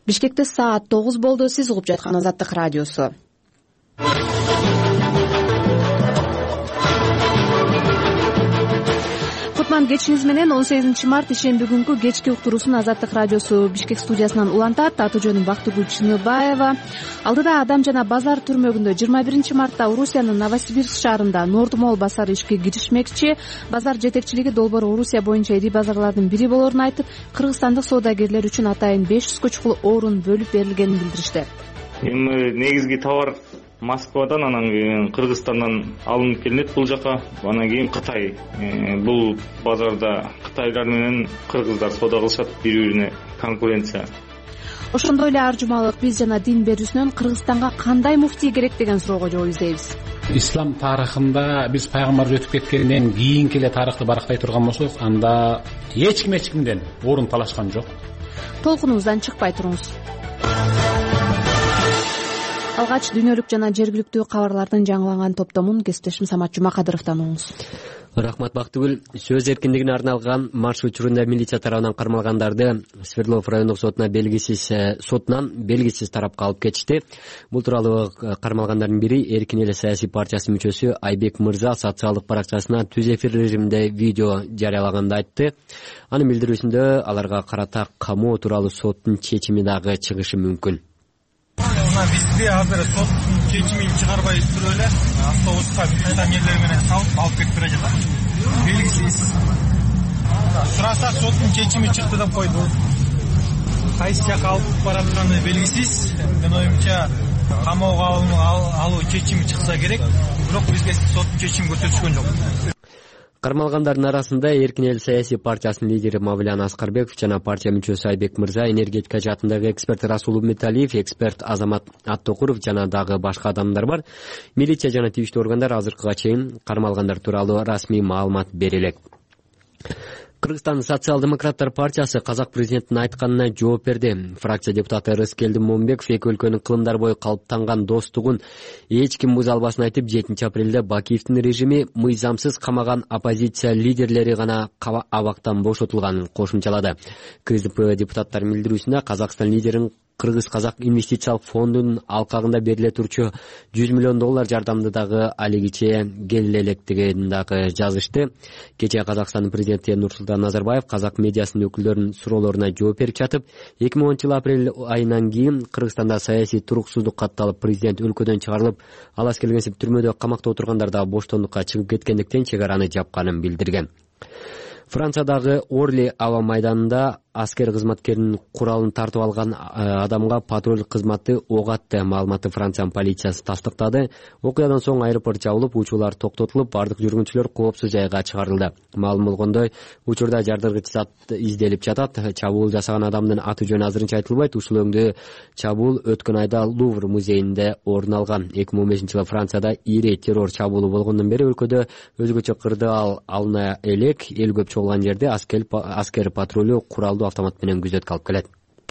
Бишкекте саат 9 болду. Сиз угуп жаткан Азаттык радиосу. Кутман кечиңиз менен 18 март ишемби күнкү кечки уктуруусун Азаттык радиосу Бишкек студиясынан улантат. Аты жөнүм Бактыгүл Чыныбаева. Алдыда Адам жана базар түрмөгүндө 21 мартта Орусиянын Новосибирск шаарында Нордмол базары ишке киришмекчи. Базар жетекчилиги долбоор Орусия боюнча ири базарлардын бири болоорун айтып, кыргызстандык соодагерлер үчүн атайын 500 чукул орун бөлүп берилгенин билдиришти. Эми негизги товар Москвадан, анан кийин Кыргызстандан алынып келинет бул жака. Анан кийин Кытай. Бул базарда кытайлар менен кыргыздар соода кылышат, бири-бирине конкуренция. Ошондой эле ар жумалык биз жана дин берүүсүнөн Кыргызстанга кандай муфтий керек деген суроого жооп издейбиз. Ислам тарыхында биз пайгамбар өтүп кеткенден кийинки эле тарыхты барактай турган болсок, анда эч кимден орун талашкан жок. Толкунубуздан чыкпай туруңуз. Алгач дүйнөлүк жана жергиликтүү кабарлардын жаңыланган топтомун кесиптешим Самат Жумакадыровдон угуңуз. Рахмат Бактыгүл. Сөз эркиндигине арналган марш учурунда милиция тарабынан кармалгандарды Свердлов райондук сотунан белгисиз тарапка алып кетишти. Бул тууралуу кармалгандардын бири Эркин эле саясий партиясынын мүчөсү Айбек Мырза социалдык баракчасына түз эфир режиминде видео жарыялаганды айтты. Анын билдирүүсүндө аларга карата камоо тууралуу соттун чечими дагы чыгышы мүмкүн. Бизде азыр соттун чечимин чыгарбай туруп эле автобуска милиционерлер менен салып алып кетип бара жатат. Белгисиз. Сурасак соттун чечими чыкты деп койду. Кайсы жака алып баратканы белгисиз. Менин оюмча камоого алуу чечими чыкса керек, бирок бизге соттун чечимин көрсөтүшкөн жок. Кармалгандардын арасында Эркин эл саясий партиясынын лидери Мавлян Аскарбеков жана партия мүчөсү Айбек Мырза, энергетика жаатындагы эксперт Расул Умметалиев, эксперт Азамат Аттокуров жана дагы башка адамдар бар. Милиция жана тийиштүү органдар азыркыга чейин кармалгандар тууралуу расмий маалымат бере элек. Кыргызстан социал-демократтар партиясы казак президентинин айтканына жооп берди. Фракция депутаты Рыскелди Момбеков эки өлкөнүн кылымдар бою калыптанган достугун эч ким буза албасын айтып, 7 апрелде Бакиевдин режими мыйзамсыз камаган оппозиция лидерлери гана абактан бошотулганын кошумчалады. КСДП депутаттарынын билдирүүсүндө Казакстан лидерин Кыргыз-Казак инвестициялык фондунун алкагында бериле турчу $100 миллион жардамды дагы алигиче келе электигин дагы жазышты. Кечээ Казакстандын президенти Нурсултан Назарбаев казак медиасынын өкүлдөрүнүн суроолоруна жооп берип жатып, 2010 апрель айынан кийин Кыргызстанда саясий туруксуздук катталып, президент өлкөдөн чыгарылып, ал аскелгенсип түрмөдө камакта отургандар да боштондукка чыгып кеткендиктен чек араны жапканын билдирген. Франциядагы Орли аба майданында аскер кызматкеринин куралын тартып алган адамга патруль кызматы ок атты. Маалыматты Франциянын полициясы тастыктады. Окуядан соң аэропорт жабылып, учуулар токтотулуп, бардык жүргүнчүлөр коопсуз жайга чыгарылды. Маалым болгондой, учурда жардыргыч зат изделип жатат. Чабуул жасаган адамдын аты жөнү азырынча айтылбайт. Ушул өңдө чабуул өткөн айда Лувр музейинде орун алган. 2015-жылы Францияда ири террор чабуулу болгондон бери өлкөдө өзгөчө кырдаал алына элек. Эл көп чогулган жерде аскер патрулю куралдуу автомат менен күзөткө алып келет.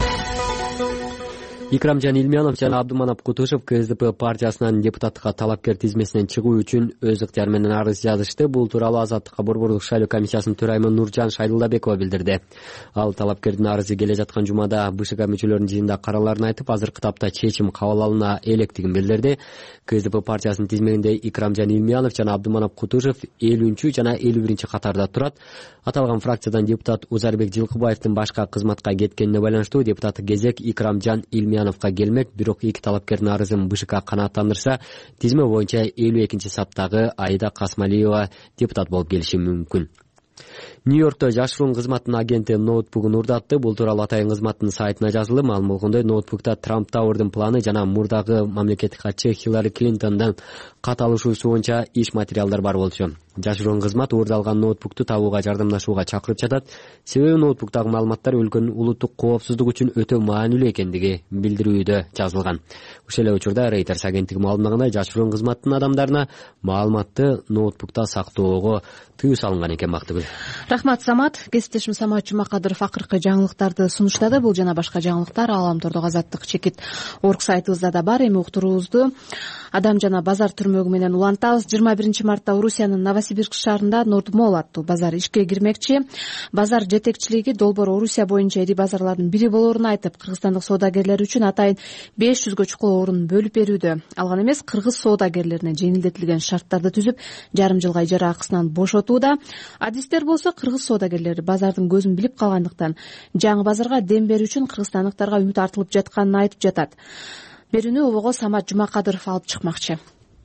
Икрамжан Илмиянов жана Абдуманап Кутушев КСДП партиясынын депутаттыкка талапкер тизмесинен чыгуу үчүн өз ыктыяры менен арыз жазышты. Бул тууралуу Азаттыкка борбордук шайлоо комиссиясынын төрайымы Нуржан Шайлдабекова билдирди. Ал талапкердин арызы келе жаткан жумада БШК мүчөлөрүнүн жыйында караларын айтып, азыркы тапта чечим кабыл алына электигин билдирди. КСДП партиясынын тизмегинде Икрамжан Илмиянов жана Абдуманап Кутушев 50 жана 51 катарда турат. Аталган фракциядан депутат Узарбек Жылкыбаевдин башка кызматка кеткенине байланыштуу депутаттык кезек Икрамжан Илмияновго келмек, бирок эки талапкердин арызын БШК канааттандырса, тизме боюнча 52-саптагы Аида Касмалиева депутат болуп келиши мүмкүн. Нью-Йоркто жашыруун кызматтын агенти ноутбугун урдатты. Бул тууралуу атайын кызматтын сайтына жазылды. Маалым болгондой, ноутбукта Трамп Тауэрдин планы жана мурдагы мамлекеттик катчы Хиллари Клинтондун кат алышуусу боюнча иш материалдар бар болчу. Жашыруун кызмат уурдалган ноутбукту табууга жардамдашууга чакырып жатат. Себеби ноутбуктагы маалыматтар өлкөнүн улуттук коопсуздугу үчүн өтө маанилүү экендиги билдирүүдө жазылган. Ошол эле учурда Reuters агенттиги маалымдагандай, жашыруун кызматтын адамдарына маалыматты ноутбукта сактоого тыюу салынган экен. Бактыгүл. Рахмат, Самат. Кесиптешим Самат Жумакадыров акыркы жаңылыктарды сунуштады. Бул жана башка жаңылыктар Ааламтордогу Азаттык чекит орг сайтыбызда да бар. Эми уктуруубузду Адам жана базар түрмөгү менен улантабыз. 21 мартта Орусиянын Новосибирск шаарында Нордмол аттуу базар ишке кирмекчи. Базар жетекчилиги долбоор Орусия боюнча ири базарлардын бири болоорун айтып, кыргызстандык соодагерлер үчүн атайын 500гө чукул орун бөлүп берүүдө. Ал гана эмес, кыргыз соодагерлерине жеңилдетилген шарттарды түзүп, жарым жылга ижара акысынан бошотууда. Адистер болсо кыргыз соодагерлери базардын көзүн билип калгандыктан жаңы базарга дем берүү үчүн кыргызстандыктарга үмүт артылып жатканын айтып жатат. Берүүнү обого Самат Жумакадыров алып чыкмакчы.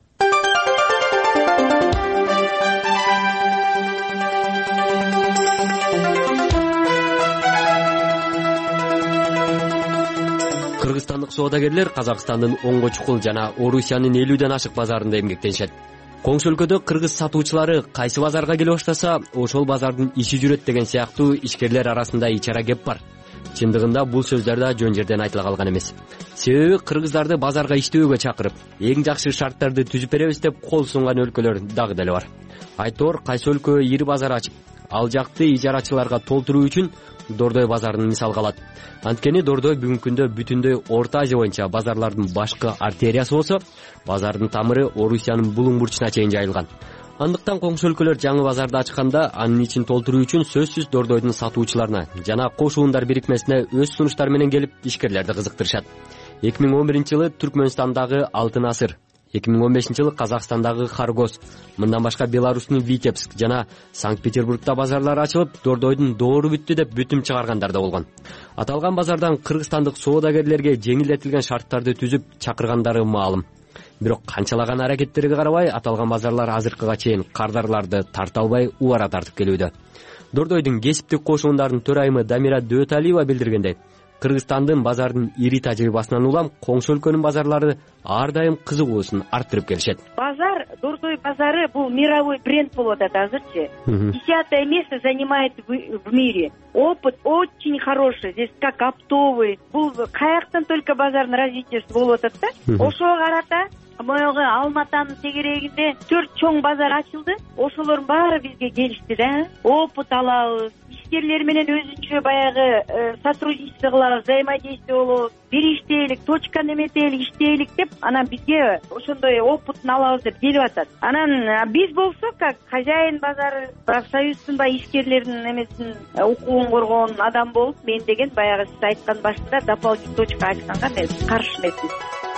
Кыргызстандык соодагерлер Казакстандын 10 чукул жана Орусиянын 50ден ашык базарында эмгектенишет. Коңшу өлкөдө кыргыз сатуучулары кайсы базарга келе баштаса, ошол базардын иши жүрөт деген сыяктуу ишкерлер арасында ичара кеп бар. Чындыгында бул сөздөр да жөн жерден айтыла калган эмес. Себеби кыргыздарды базарга иштөөгө чакырып, эң жакшы шарттарды түзүп беребиз деп кол сунган өлкөлөр дагы деле бар. Айтор кайсы өлкө ири базар ачып, ал жакты ижарачыларга толтуруу үчүн Дордой базарын мисалга алат. Анткени Дордой бүгүнкү күндө бүтүндөй Орто Азия боюнча базарлардын башкы артериясы болсо, базардын тамыры Орусиянын булуң бурчуна чейин жайылган. Андыктан коңшу өлкөлөр жаңы базарды ачканда анын ичин толтуруу үчүн сөзсүз Дордойдун сатуучуларына жана кошуундар бирикмесине өз сунуштары менен келип ишкерлерди кызыктырышат. 2011-жылы Түркмөнстандагы Алтын Асыр, 2015-жылы Казакстандагы Харгос, мындан башка Беларустун Витебск жана Санкт-Петербургда базарлар ачылып, Дордойдун доору бүттү деп бүтүм чыгаргандар да болгон. Аталган базардан кыргызстандык соодагерлерге жеңилдетилген шарттарды түзүп чакыргандары маалым. Бирок канчалаган аракеттерге карабай, аталган базарлар азыркыга чейин кардарларды тарта албай убара тартып келүүдө. Дордойдун кесиптик кошуундардын төрайымы Дамира Дөталиева билдиргендей, Кыргызстандын базардын ири тажрыйбасынан улам коңшу өлкөнүн базарлары ар дайым кызыгуусун арттырып келишет. Базар, Дордой базары бул мировой бренд болуп атат азырчы. 10-е место занимает в мире. Опыт очень хороший. Здесь как оптовый. Бул каяктан только базардын развитиеси болуп атат да. Ошого карата моего Алматанын тегерегинде 4 чоң базар ачылды. Ошолордун баары бизге келишти да. Опыт алабыз. Ишкерлер менен өзүнчө баягы сотрудничество кылабыз, взаимодействие болобуз. Бир иштейлик, точка неметелик иштейлик деп, анан бизге ошондой опытын алабыз деп келип атат. Анан биз болсок, как хозяин базары, профсоюздун ишкерлердин эмесин укугун коргоон адам болуп, мен деген баягы сиз айткан башында дополнительный точка ачканга мен каршы эмесмин.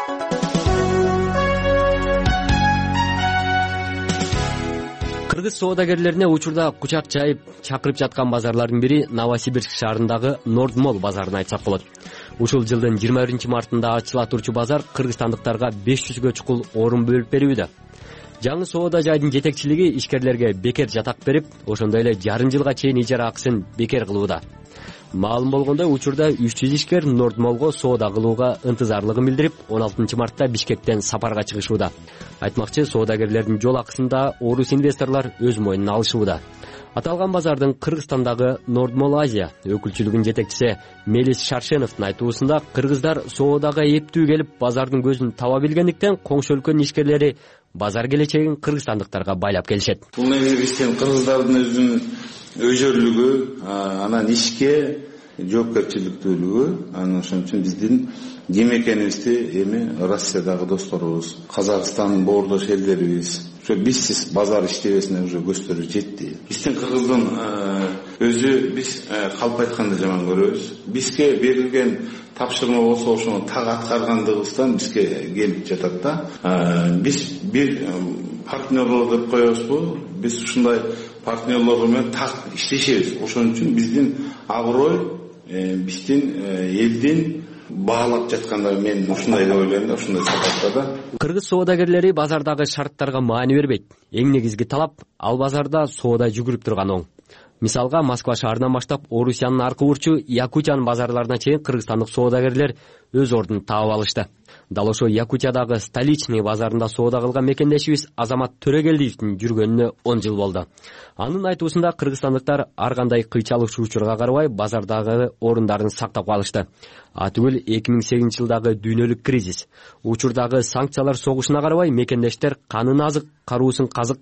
Кыргыз соодагерлерине учурда кучак жайып чакырып жаткан базарлардын бири Новосибирск шаарындагы Нордмол базарын айтсак болот. Ушул жылдын 21 мартында ачыла турчу базар кыргызстандыктарга 500гө чукул орун бөлүп берүүдө. Жаңы соода жайдын жетекчилиги ишкерлерге бекер жатак берип, ошондой эле жарым жылга чейин ижара акысын бекер кылууда. Маалым болгондой, учурда 300 ишкер Нордмолго соода кылууга ынтызарлыгын билдирип, 16 мартта Бишкектен сапарга чыгышууда. Айтмакчы, соодагерлердин жол акысында орус инвесторлор өз мойнуна алышууда. Аталган базардын Кыргызстандагы Нордмол Азия өкүлчүлүгүнүн жетекчиси Мелис Шаршеновдун айтуусунда, кыргыздар соодага эптүү келип базардын көзүн таба билгендиктен коңшу өлкөнүн ишкерлери базар келечегин кыргызстандыктарга байлап келишет. Бул негизи биздин кыргыздардын өзүнүн өжөрлүгү, анан ишке жоопкерчиликтүүлүгү, анан ошон үчүн биздин ким экенибизди эми Россиядагы досторубуз, Казакстан боордош элдерибиз ошо бизсиз базар иштебесине уже көздөрү жетти. Биздин кыргыздын өзү биз калп айтканды жаман көрөбүз. Бизге берилген тапшырма болсо ошону так аткаргандыгыбыздан бизге келип жатат да. Биз бир партнерлор деп коебузбу? Биз ушундай партнерлор менен так иштешебиз. Ошон үчүн биздин аброй, биздин элдин баалап жатканда мен ушундай деп ойлойм да, ушундай сапатта да. Кыргыз соодагерлери базардагы шарттарга маани бербейт. Эң негизги талап ал базарда соода жүгүрүп турган оң. Мисалга, Москва шаарынан баштап Орусиянын аркы бурчу Якутиянын базарларына чейин кыргызстандык соодагерлер өз ордун таап алышты. Дал ошо Якутиядагы Столичный базарында соода кылган мекендешибиз Азамат Төрөгелдиевдин жүргөнүнө 10 жыл болду. Анын айтуусунда кыргызстандыктар ар кандай кыйчалык учурга карабай базардагы орундарын сактап калышты. Атүгүл 2008 жылдагы дүйнөлүк кризис, учурдагы санкциялар согушуна карабай мекендештер канын азык каруусун казык кылып,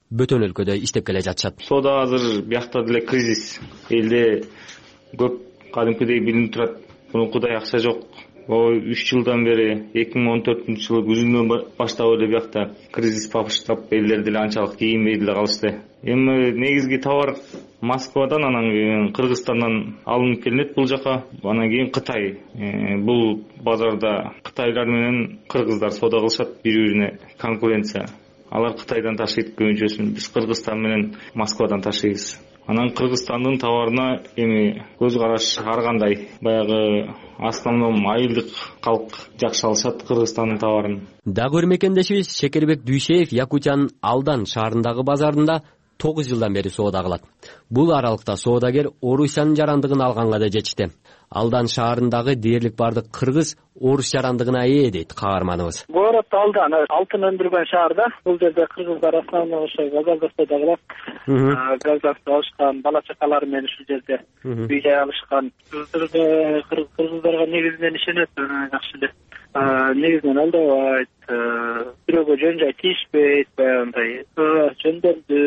бөтөн өлкөдө иштеп келе жатышат. Соода азыр биякта деле кризис, элде көп кадимкидей билинип турат, мурункудай акча жок. 3 жылдан бери 2014-жылы күзүнөн баштап эле биякта кризис баштап элдер деле анчалык кийинбей деле калышты. Эми негизги товар Москвадан, анан кийин Кыргызстандан алынып келинет бул жака. Анан кийин Кытай. Бул базарда кытайлар менен кыргыздар соода кылышат, бири-бирине конкуренция. Алар Кытайдан ташыйт көбүнчөсүн, биз Кыргызстан менен Москвадан ташыйбыз. Анан Кыргызстандын товарына эми көз караш ар кандай. Баягы основном айылдык калк жакшы алышат Кыргызстандын товарын. Дагы бир мекендешибиз Шекербек Дүйшеев Якутиянын Алдан шаарындагы базарында 9 жылдан бери соода кылат. Бул аралыкта соодагер Орусиянын жарандыгын алганга да жетишти. Алдан шаарындагы дээрлик бардык кыргыз орус жарандыгына ээ дейт каарманыбыз. Город Алдан алтын өндүргөн шаарда. Бул жерде кыргыздар основной ошо базарда соода кылат. Газдарды алышкан, бала чакалары менен ушул жерде үй жай алышкан. Кыргыздарга негизинен ишенет, жакшы эле. Негизинен алдабайт, бирөөгө жөн жай тийишпейт, баягындай жөндөрдү,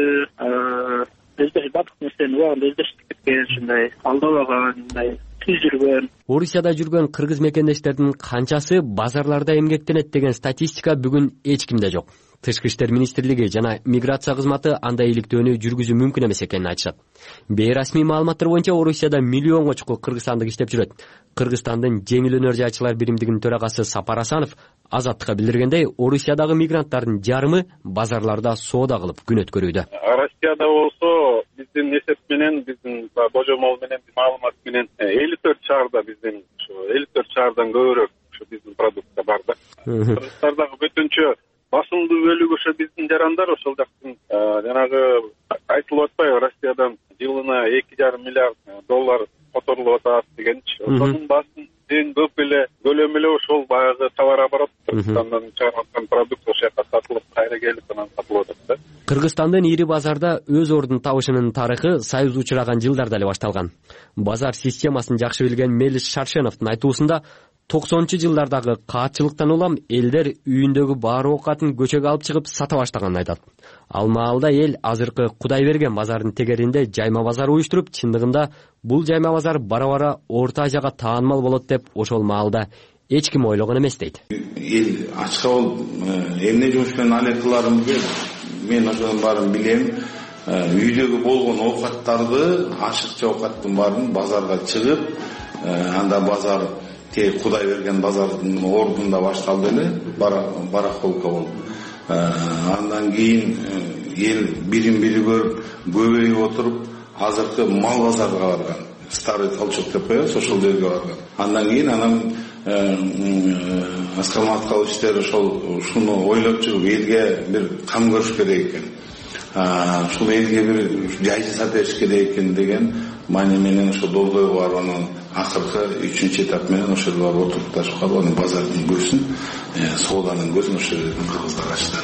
өздөш бардык нерсени убагында өздөштүп кеткен, ушундай алдабагандай жүргөн. Орусияда жүргөн кыргыз мекендештердин канчасы базарларда эмгектенет деген статистика бүгүн эч кимде жок. Тышкы иштер министрлиги жана миграция кызматы андай иликтөөнү жүргүзүү мүмкүн эмес экенин айтышат. Бейрасмий маалыматтар боюнча Орусияда миллионго чукул кыргызстандык иштеп жүрөт. Кыргызстандын жеңил өнөр жайчылар биримдигинин төрагасы Сапар Асанов Азаттыкка билдиргендей, Орусиядагы мигранттардын жарымы базарларда соода кылып күн өткөрүүдө. Россияда болсо биздин эсеп менен, биздин божомол менен, маалымат менен 54 шаарда биздин 54 шаардан көбүрөөк ушу биздин продукция бар да. Кыргызстандагы бүтүнчө басымдуу бөлүгү ошо биздин жарандар, ошол жактын жанагы айтылып атпайбы, Россиядан жылына 2,5 миллиард доллар которулуп атат дегенчи. Ошонун басым эң көп эле көлөмү эле ошол баягы товар оборот, Кыргызстандан чыгарылган продукция ошол жака сатылып, кайра келип анан сатылып атат да. Кыргызстандын ири базарда өз ордун табышынын тарыхы Союз учураган жылдарда эле башталган. Базар системасын жакшы билген Мелис Шаршеновдун айтуусунда 90-жылдардагы каатчылыктан улам элдер үйүндөгү баары оокатын көчөгө алып чыгып сата баштаганын айтат. Ал маалда эл азыркы Кудайберген базарынын тегеринде жайма базар уюштуруп, чындыгында бул жайма базар бара-бара Орто Азияга таанымал болот деп ошол маалда эч ким ойлогон эмес дейт. Эл ачка болуп эмне жумуш менен алек кыларымды мен ошонун баарын билем. Үйдөгү болгон оокаттарды, ашыкча оокаттын баарын базарга чыгып, анда базар тээ Кудайберген базардын ордунда башталды эле, барахолка болуп. Андан кийин эл бирин-бири көрүп, көбөйүп отуруп, азыркы мал базарга барган. Старый Толчок деп коебуз, ошол жерге барган. Андан кийин Аскар Маткаловичтер ушуну ойлоп чыгып, элге бир кам көрүш керек экен. Ушул элге бир жай жасап бериш керек экен деген маани менен ошо Долдойго барып, анан акыркы 3-чү этап менен ошол жерге барып отурупташып калып, анан базардын көзүн, сооданын көзүн ошол жерден кыргыздар ачтыр.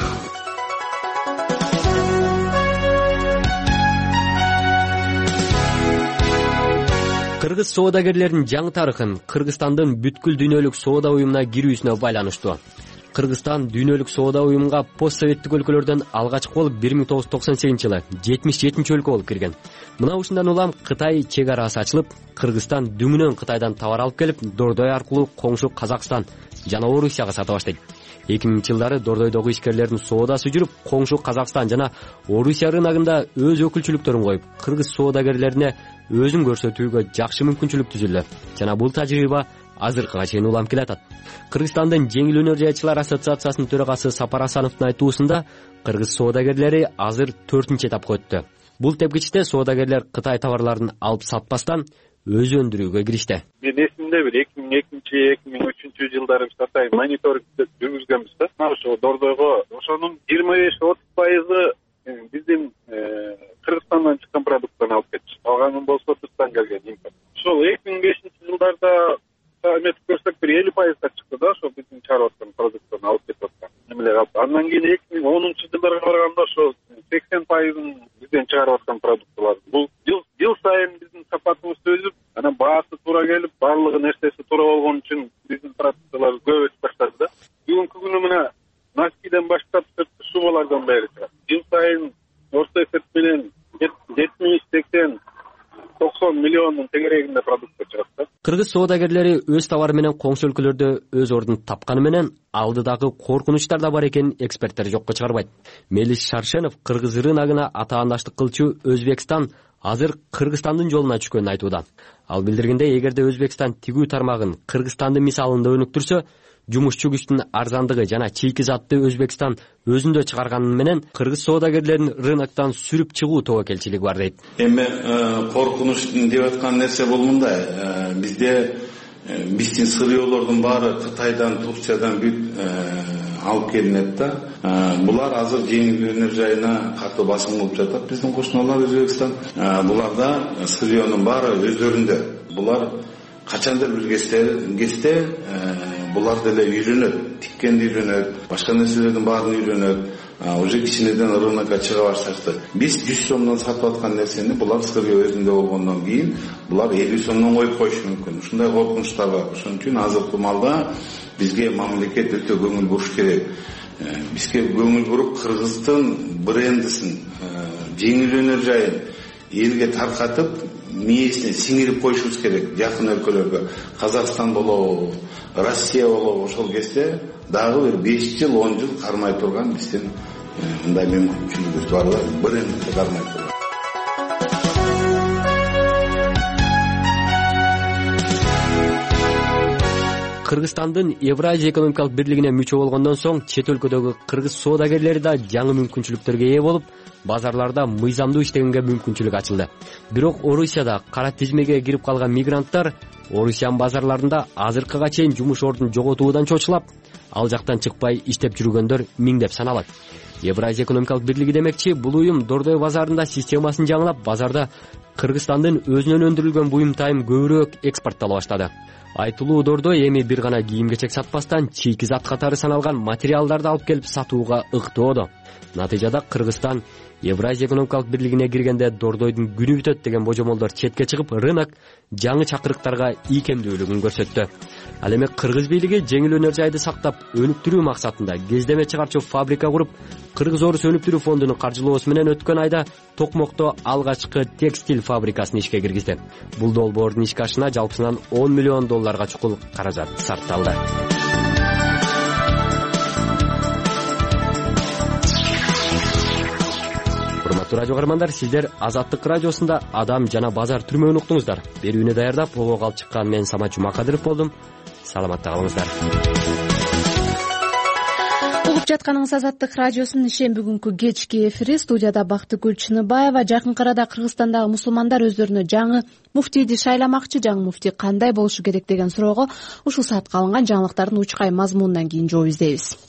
Кыргыз соодагерлеринин жаңы тарыхын Кыргызстандын бүткүл дүйнөлүк соода уюмуна кирүүсүнө байланыштуу. Кыргызстан дүйнөлүк соода уюмуна постсоветтик өлкөлөрдөн алгачкы болуп 1998-жылы 77-өлкө болуп кирген. Мына ушундан улам Кытай чек арасы ачылып, Кыргызстан дүңүнөн Кытайдан товар алып келип, Дордой аркылуу коңшу Казакстан жана Орусияга сата баштайт. 2000-жылдары Дордойдогу ишкерлердин соодасы жүрүп, коңшу Казакстан жана Орусия рыногунда өз өкүлчүлүктөрүн коюп, кыргыз соодагерлерине өзүн көрсөтүүгө жакшы мүмкүнчүлүк түзүлдү. Жана бул тажрыйба азыркыга чейин улам келатат. Кыргызстандын жеңил өнөр жайчылар ассоциациясынын төрагасы Сапар Асановдун айтуусунда, кыргыз соодагерлери азыр 4-этапка өттү. Бул тепкичте соодагерлер Кытай товарларын алып сатпастан өз өндүрүүгө киришти. Мен эсимде бир 2002-2003 жылдары биз атайын мониторинг жүргүзгөнбүз да. Ошо Дордойго ошонун 25-30% биздин Кыргызстандан чыккан продукцияны алып кетти. Калганы болсо тышкан келген импорт. Ошол 2005-жылдарда эметип көрсөк бир 50% чыкты да, ошо биздин чыгарып аткан продукцияны алып кетип аткан. Эмеле калды. Андан кийин 2010-жылдарга барганда ошо 80% бизден чыгарып аткан продукциялар. Бул жыл сайын биздин сапатыбыз өсүп, анан баасы туура келип, баардыгы нерсеси туура болгон үчүн биздин продукциялар көп өсүп баштады да. Бүгүнкү күнү мына Наскиден баштап шубалардан бери чыгат. Жыл сайын чыгат да. Кыргыз соодагерлери өз товары менен коңшу өлкөлөрдө өз ордун тапканы менен алдыдагы коркунучтар да бар экенин эксперттер жокко чыгарбайт. Мелис Шаршенов кыргыз рыногуна атаандаштык кылчу Өзбекстан азыр Кыргызстандын жолуна түшкөнүн айтууда. Ал билдиргендей, эгерде Өзбекстан тигүү тармагын Кыргызстандын мисалында өнүктүрсө, жумушчу күчтүн арзандыгы жана чийки затты Өзбекстан өзүндө чыгарганы менен кыргыз соодагерлерин рыноктон сүрүп чыгуу тобокелчилиги бар дейт. Эми коркунуч деп аткан нерсе бул мындай. Бизде биздин сырьёолордун баары Кытайдан, Турциядан бүт алып келинет да. Булар азыр жеңилденүү жайына катуу басым болуп жатат. Биздин кошуналар Өзбекстан. Буларда сырьёонун баары өздөрүндө. Булар качандыр бир кезде булар деле үйрөнөт, тиккенди үйрөнөт, башка нерселердин баарын үйрөнөт. Уже кичинеден рынокко чыга башташты. Биз 100 сомдон сатып аткан нерсени булар сырьё өзүндө болгондон кийин булар 50 сомдон коюп коюшу мүмкүн. Ушундай коркунучтар бар. Ошон үчүн азыркы малда бизге мамлекет өтө көңүл буруш керек. Бизге көңүл буруп Кыргыздын брендисин, жеңилденүү жайын элге таркатып, мээсине сиңирип коюшубуз керек. Жакын өлкөлөргө, Казакстан болобу, Россия болобу, ошол кезде дагы бир 5 жыл, 10 жыл кармай турган биздин мындай мүмкүнчүлүгүбүз бар да, брендти кармай турган. Кыргызстандын Евразия экономикалык бирлигине мүчө болгондон соң чет өлкөдөгү кыргыз соодагерлери да жаңы мүмкүнчүлүктөргө ээ болуп, базарларда мыйзамдуу иштегенге мүмкүнчүлүк ачылды. Бирок Орусияда кара тизмеге кирип калган мигранттар Орусиянын базарларында азыркыга чейин жумуш ордун жоготуудан чочулап, ал жактан чыкпай иштеп жүргөндөр миңдеп саналат. Евразия экономикалык бирлиги демекчи, бул уюм Дордой базарында системасын жаңылап, базарда Кыргызстандын өзүнөн өндүрүлгөн буюм тайым көбүрөөк экспорттала баштады. Айтылуу Дордой эми бир гана кийим-кечек сатпастан чийки зат катары саналган материалдарды алып келип сатууга ыктоодо. Натыйжада Кыргызстан Евразия экономикалык бирлигине киргенде Дордойдун күнү бүтөт деген божомолдор четке чыгып, рынок жаңы чакырыктарга ийкемдүүлүгүн көрсөттү. Ал эми кыргыз бийлиги жеңил өнөр жайды сактап, өнүктүрүү максатында кездеме чыгарчу фабрика куруп, Кыргыз Орус өнүктүрүү фондунун каржылоосу менен өткөн айда Токмокто алгачкы текстиль фабрикасын ишке киргизди. Бул долбоордун ишке ашына жалпысынан $10 миллион чукул каражат сарпталды. Урматтуу радио каармандар, сиздер Азаттык радиосунда Адам жана базар түрмөгүн уктуңуздар. Берүүнү даярдап, ого калып чыккан мен Самат Жумакадыров болдум. Саламатта калыңыздар. Угуп жатканыңыз Азаттык радиосунун ишен бүгүнкү кечки эфири. Студияда Бактыгүл Чыныбаева. Жакынкы арада Кыргызстандагы мусулмандар өздөрүнө жаңы муфтийди шайламакчы. Жаңы муфтий кандай болушу керек деген суроого ушул саатка алынган жаңылыктардын учкай мазмунунан кийин жооп издейбиз.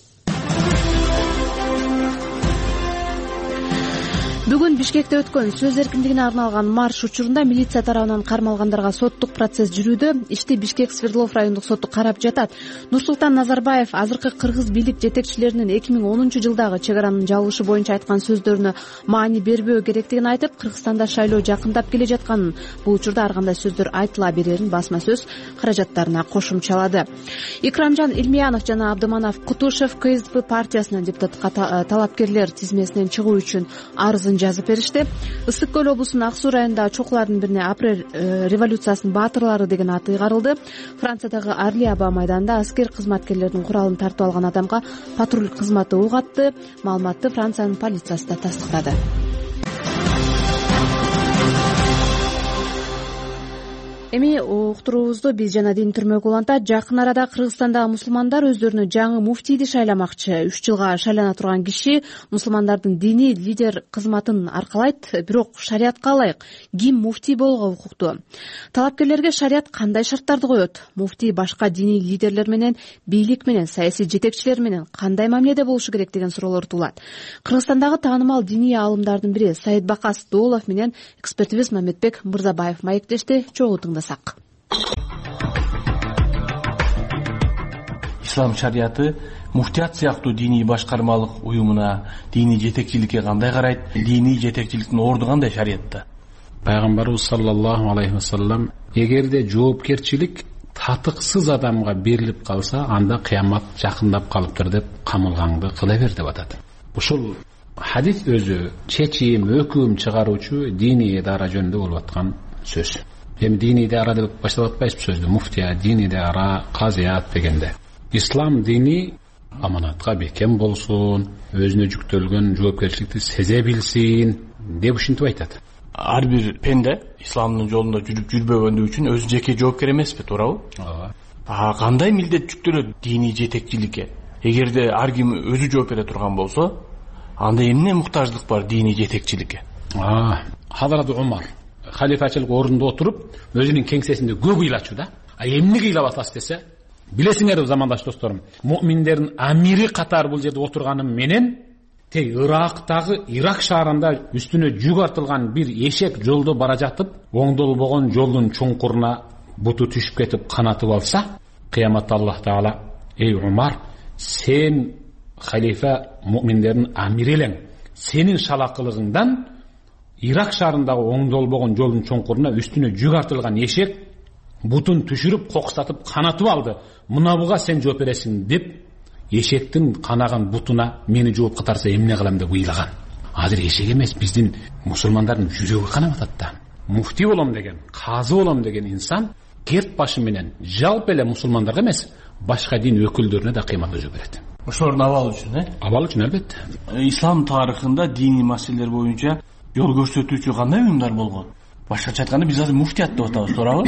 Бүгүн Бишкекте өткөн сөз эркиндигине арналган марш учурунда милиция тарабынан кармалгандарга соттук процесс жүрүүдө. Ишти Бишкек Свердлов райондук соту карап жатат. Нурсултан Назарбаев азыркы кыргыз бийлик жетекчилеринин 2010 жылдагы чек аранын жабылышы боюнча айткан сөздөрүнө маани бербөө керектигин айтып, Кыргызстанда шайлоо жакындап келе жатканын, бул учурда ар кандай сөздөр айтыла берерин басма сөз каражаттарына кошумчалады. Икрамжан Илмиянов жана Абдыманап Кутушев КСДП партиясынын депутат талапкерлер тизмесинен чыгуу үчүн арызын жазып беришти. Ысык көл облусунун Ак Суу районундагы чокулардын бирине апрель революциясынын баатырлары деген аты ыйгарылды. Франциядагы Арли аба майданында аскер кызматкерлердин куралын тартып алган адамга патруль кызматы ок атты. Маалыматты Франциянын полициясы да тастыктады. Эми уктуруубузду биз жана дин түрмөгү улантат. Жакын арада Кыргызстандагы мусулмандар өздөрүнө жаңы муфтийди шайламакчы. 3 жылга шайлана турган киши мусулмандардын диний лидер кызматын аркалайт. Бирок шариатка ылайык ким муфтий болууга укуктуу? Талапкерлерге шариат кандай шарттарды коет? Муфтий башка диний лидерлер менен, бийлик менен, саясий жетекчилер менен кандай мамиледе болушу керек деген суроолор туулат. Кыргызстандагы таанымал диний аалымдардын бири Саид Бакас Доолов менен экспертибиз Мамедбек Мырзабаев маектешти. Чогуу Ислам шариаты муфтият сыяктуу диний башкармалык уюмуна, диний жетекчиликке кандай карайт? Диний жетекчиликтин орду кандай шариатта? Пайгамбарыбыз саллаллаху алейхи вассалам эгерде жоопкерчилик татыксыз адамга берилип калса, анда кыямат жакындап калыптыр деп камылгаңды кыла бер деп атат. Ушул хадис өзү чечим, өкүм чыгаруучу диний идара жөнүндө болуп аткан сөз. эми диний дара деп баштап атпайсызбы сөздү? Муфтия, диний дара, казият дегенде. Ислам дини аманатка бекем болсун, өзүнө жүктөлгөн жоопкерчиликти сезе билсин деп ушинтип айтат. Ар бир пенде исламдын жолунда жүрүп жүрбөгөндүгү үчүн өзү жеке жоопкер эмеспи, туурабы? Ооба. Кандай милдет жүктөлөт диний жетекчиликке? Эгерде ар ким өзү жооп бере турган болсо, анда эмне муктаждык бар диний жетекчиликке? Хазрат Умар халифачылык ордунда отуруп, өзүнүн кеңсесинде көп ыйлачу да. Эмне ыйлап атасыз десе, билесиңер замандаш досторум, муъминдердин амири катары бул жерде отурганым менен тек Ирактагы Ирак шаарында үстүнө жүк артылган бир эшек жолдо бара жатып, оңдолбогон жолдун чуңкуруна буту түшүп кетип канатып алса, кыяматта Аллах Таала: ey Умар, сен халифа муъминдердин амири элең, сенин шалакылыгыңдан Ирак шаарындагы оңдолбогон жолдун чуңкуруна үстүнө жүк артылган эшек бутун түшүрүп кокустатып канатып алды. Мына буга сен жооп бересиң деп эшектин канаган бутуна мени жооп катарса эмне кылам деп ыйлаган. Азыр эшек эмес, биздин мусулмандардын жүрөгү канап атат да. Муфти болом деген, казы болом деген инсан керт башы менен жалпы эле мусулмандарга эмес, башка дин өкүлдөрүнө да кыймат өзү берет. Ошолордун абалы үчүн, Абалы үчүн албетте. Ислам тарыхында диний маселелер боюнча жол көрсөтүүчү кандай уюмдар болгон? Башкача айтканда биз азыр муфтият деп атабыз, туурабы?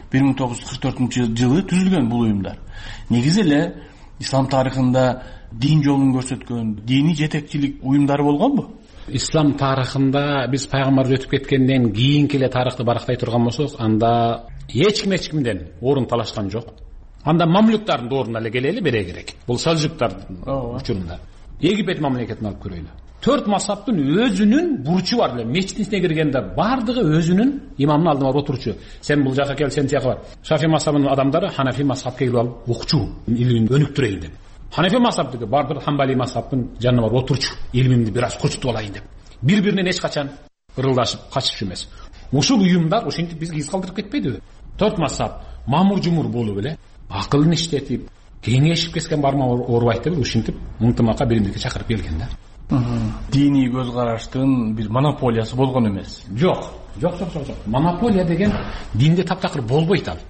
1944-жылы түзүлгөн бул уюмдар. Негизи эле ислам тарыхында дин жолун көрсөткөн диний жетекчилик уюмдары болгонбу? Ислам тарыхында биз пайгамбарыбыз өтүп кеткенден кийинки эле тарыхты барактай турган болсок, анда эч кимден орун талашкан жок. Анда мамлюктардын ордуна эле келели бере керек. Бул салжуктардын учурунда. Египет мамлекетин алып көрөйлү. 4 мазхабтын өзүнүн бурчу бар эле. Мечиттин ичине киргенде бардыгы өзүнүн имамдын алдына барып отурчу. Сен бул жака кел, сен тияка бар. Шафи мазхабынын адамдары Ханафи мазхабка келип алып укчу, илимин өнүктүрөйүн деп. Ханафи мазхабдыгы бардыр Хамбали мазхабтын жанына барып отурчу, илимимди бир аз кочутуп алайын деп. Бири-биринен эч качан ырылдашып, качышып эмес. Ушул уюмдар ошентип бизге из калтырып кетпейдиби? 4 мазхаб мамур-жумур болуп эле, акылын иштетип, кеңешип кескен барма оорубайт деп ушинтип ынтымакка биримдикке чакырып келген да. Диний көз караштын бир монополиясы болгон эмес. Жок. Монополия деген динде таптакыр болбойт ал.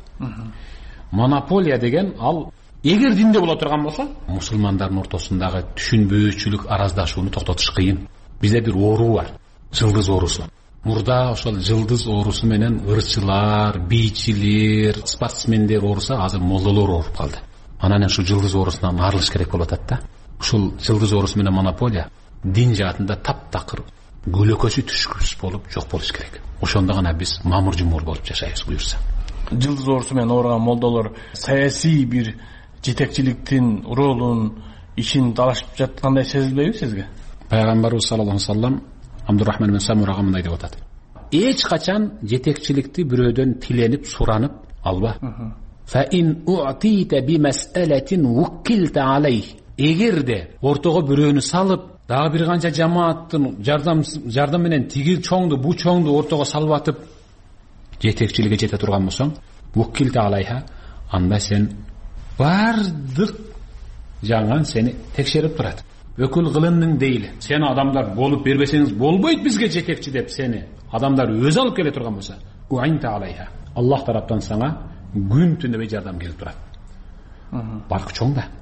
Монополия деген ал эгер динде боло турган болсо, мусулмандардын ортосундагы түшүнбөөчүлүк, араздашууну токтотуш кыйын. Бизде бир оору бар, жылдыз оорусу. Мурда ошол жылдыз оорусу менен ырчылар, бийчилер, спортсмендер ооруса, азыр молдолор ооруп калды. Анан ушул жылдыз оорусунан арылыш керек болуп атат да. Ушул жылдыз оорусу менен монополия дин жаатында таптакыр көлөкөсү түшкүс болуп жок болуш керек. Ошондо гана биз мамур-жумур болуп жашайбыз буюрса. Жылдыз оорусу менен ооруган молдолор саясий бир жетекчиликтин ролун, ишин талашып жаткандай сезилбейби сизге? Пайгамбарыбыз саллаллаху алейхи вассалам Абдуррахман ибн Самурага мындай деп атат: эч качан жетекчиликти бирөөдөн тиленип, суранып алба. Fa in u'tita bi mas'alatin wukkilta alayh. Эгерде ортого бирөөнү салып, дагы бир канча жамааттын жардам менен тиги чоңду, бу чоңду ортого салып атып, жетекчиликке жете турган болсоң, wukkilta alayha, анда сен бардык жагынан сени текшерип турат. Өкүл кылындың дейли. Сен адамдар болуп бербесеңиз болбойт бизге жетекчи деп сени адамдар өзү алып келе турган болсо, уайнта алайха. Аллах тараптан сага күн түндөбөй жардам келип турат. Баркы чоң да.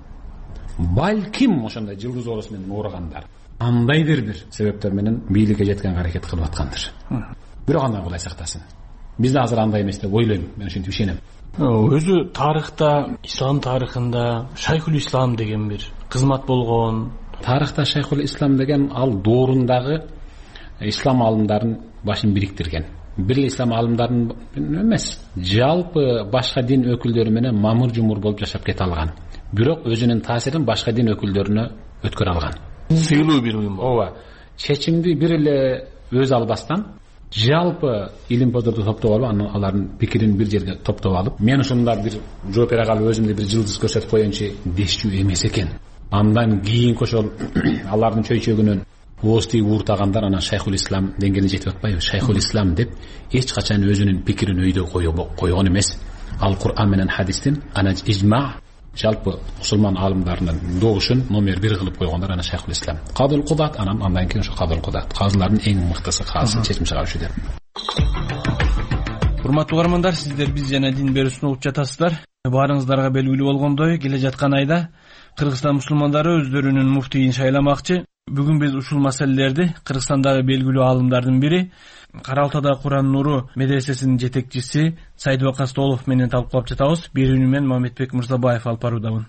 Балким ошондой жылдыз оорусу менен ооругандар андайдыр бир себептер менен бийликке жеткен аракет кылып аткандыр. Бирок андан Кудай сактасын. Бизде азыр андай эмес деп ойлойм, мен ошентип ишенем. Өзү тарыхта, ислам тарыхында Шайхул Ислам деген бир кызмат болгон. Тарыхта Шайхул Ислам деген ал доорундагы ислам алымдарын башын бириктирген. Бир ислам алымдарын эмес, жалпы башка дин өкүлдөрү менен мамур-жумур болуп жашап кете алган. Бирок өзүнүн таасирин башка дин өкүлдөрүнө өткөрө алган. Сыйлуу бир уюм. Ооба. Чечимди бир эле өз албастан жалпы илимпоздорду топтоп алып, анан алардын пикирин бир жерге топтоп алып, мен ушундай бир жооп бере калып өзүмдү бир жылдыз көрсөтүп коеюнчу дешчү эмес экен. Андан кийинки ошол алардын чөйчөгүнөн ооз тигип ууртагандар анан Шайхул Ислам деңгээлине жетип атпайбы? Шайхул Ислам деп эч качан өзүнүн пикирин өйдө койгон эмес. Ал Кур'ан менен хадистин ана ижма жалпы мусулман алымдарынын добушун номер 1 кылып койгондар ана Шайхул Ислам. Кадыл Кудат андан кийин ошо Кадыл Кудат. Казылардын эң мыктысы, казы чечим чыгаруучу деп. урматтуу угармандар, сиздер биз жана дин берүүсүн угуп жатасыздар. Баарыңыздарга белгилүү болгондой, келе жаткан айда Кыргызстан мусулмандары өздөрүнүн муфтийин шайламакчы. Бүгүн биз ушул маселелерди Кыргызстандагы белгилүү аалымдардын бири, Кара Алтайдагы Куран нуру медресесинин жетекчиси Сайдыбек Астолов менен талкуулап жатабыз. Берүүнү мен Мамедбек Мырзабаев алып баруудамын.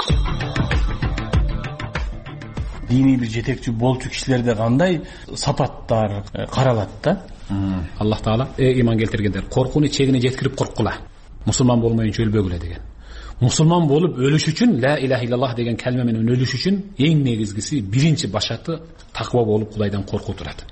Диний бир жетекчи болчу кишилерде кандай сапаттар каралат да? Аллах Таала иман келтиргендер, коркууну чегине жеткирип корккула. Мусулман болмоюнча өлбөгүлө деген. Мусулман болуп өлүш үчүн, ла илаха иллаллах деген калме менен өлүш үчүн эң негизгиси, биринчи башаты таква болуп Кудайдан коркуу турат.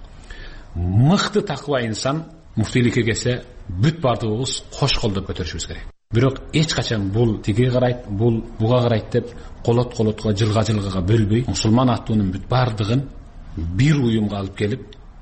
Мыкты таква инсан муфтийликке келсе, бүт бардыгыбыз кош колдоп көтөрүшүбүз керек. Бирок эч качан бул тиги карайт, бул буга карайт деп колотко жылга бөлбөй, мусулман аттуунун бүт бардыгын бир уюмга алып келип,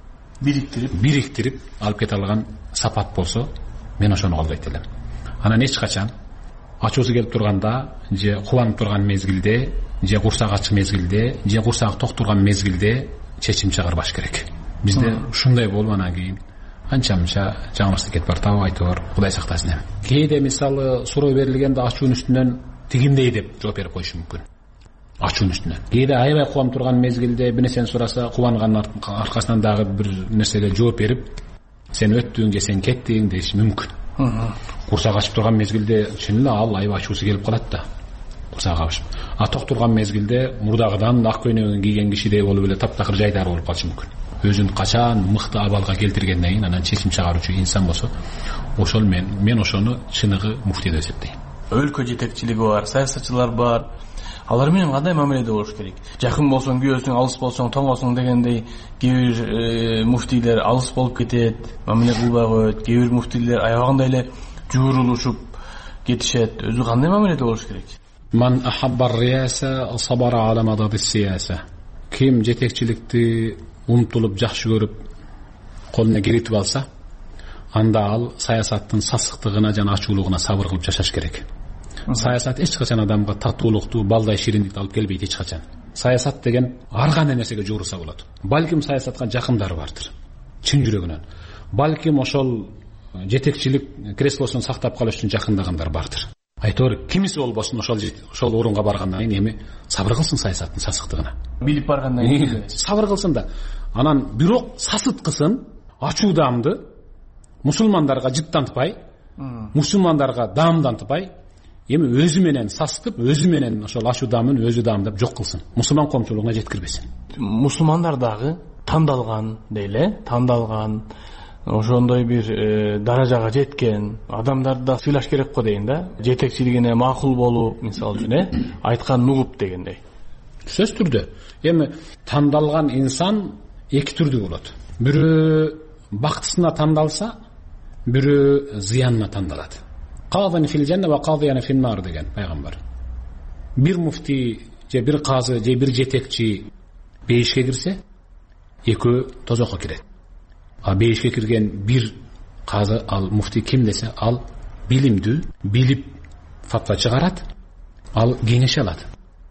бириктирип алып кете алган сапат болсо, мен ошону колдойт элем. Анан эч качан ачуусу келип турганда, же кубанып турган мезгилде, же курсак ачык мезгилде, же курсак ток турган мезгилде чечим чыгарбаш керек. Бизде ушундай болуп анан кийин анча-мынча жаңылышты кетип бартабы, айтор Кудай сактасын эми. Кээде мисалы суроо берилгенде ачуунун үстүнөн тигиндей деп жооп берип коюшу мүмкүн. Ачуунун үстүнөн. Кээде аябай кубанып турган мезгилде бир нерсени сураса, кубанганын аркасынан дагы бир нерсеге жооп берип, сен өттүң же сен кеттиң деши мүмкүн. Курсак ачып турган мезгилде чын эле ал аябай ачуусу келип калат да. Курсак ачып. А ток турган мезгилде мурдагыдан ак көйнөгүн кийген кишидей болуп эле таптакыр жайдары болуп калышы мүмкүн. Өзүн качан мыкты абалга келтиргенден кийин анан чечим чыгаруучу инсан болсо, ошол мен ошону чыныгы муфти деп эсептейм. Өлкө жетекчилиги бар, саясатчылар бар. Алар менен кандай мамиледе болуш керек? Жакын болсоң күйөөсүң, алыс болсоң тоңосуң дегендей, кээ бир муфтийлер алыс болуп кетет, мамиле кылбай коет. Кээ бир муфтийлер аябагандай эле жуурулушуп кетишет. Өзү кандай мамиледе болуш керек? Ман ахаббар рияса сабара ала мададис сияса. Ким жетекчиликти умтулуп жакшы көрүп колуна киритип алса, анда ал саясаттын сасыктыгына жана ачуулугуна сабыр кылып жашаш керек. Саясат эч качан адамга татуулукту, балдай шириндикти алып келбейт эч качан. Саясат деген ар кандай нерсеге жуурса болот. Балким саясатка жакындары бардыр, чын жүрөгүнөн. Балким ошол жетекчилик креслосун сактап калыш үчүн жакындагандар бардыр. Айтор кимиси болбосун ошол орунга баргандан кийин эми сабыр кылсын саясаттын сасыктыгына. Билип баргандан кийин сабыр кылсын да. Анан бирок сасыткысын, ачуудаамды мусулмандарга жыттантпай, мусулмандарга даамдантпай, эми өзү менен сасытып, өзү менен ошол ачуудаамын өзү даамдап жок кылсын. Мусулман коомчулугуна жеткирбесин. Мусулмандар дагы тандалган дейле, тандалган ошондой бир даражага жеткен адамдарды да сыйлаш керек го дейин да. Жетекчилигине макул болуу, мисалы үчүн, айткан угуп дегендей. Сөз түрдө. Эми тандалган инсан эки түрдүү болот. Бирөө бактысына тандалса, бирөө зыянына тандалат. Казан фил жанна ва казияна фин нар деген пайгамбар. Бир муфти же бир казы же бир жетекчи бейишке кирсе, экөө тозокко кирет. А бейишке кирген бир казы, ал муфти ким десе, ал билимдүү, билип фатва чыгарат, ал кеңеш алат.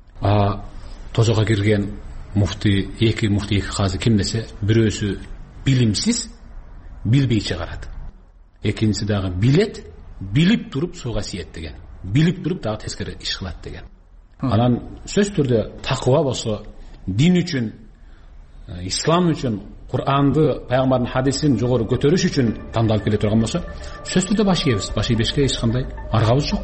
А тозокко кирген муфти, эки казы ким десе, бирөөсү билимсиз, билбей чыгарат. Экинчиси дагы билет, билип туруп сууга сиет деген. Билип туруп дагы тескери иш кылат деген. Анан сөз түрдө таква болсо, дин үчүн, ислам үчүн, Куранды, пайгамбардын хадисин жогору көтөрүш үчүн тандалып келе турган болсо, сөз түрдө баш ийебиз. Баш ийбешке эч кандай аргабыз жок.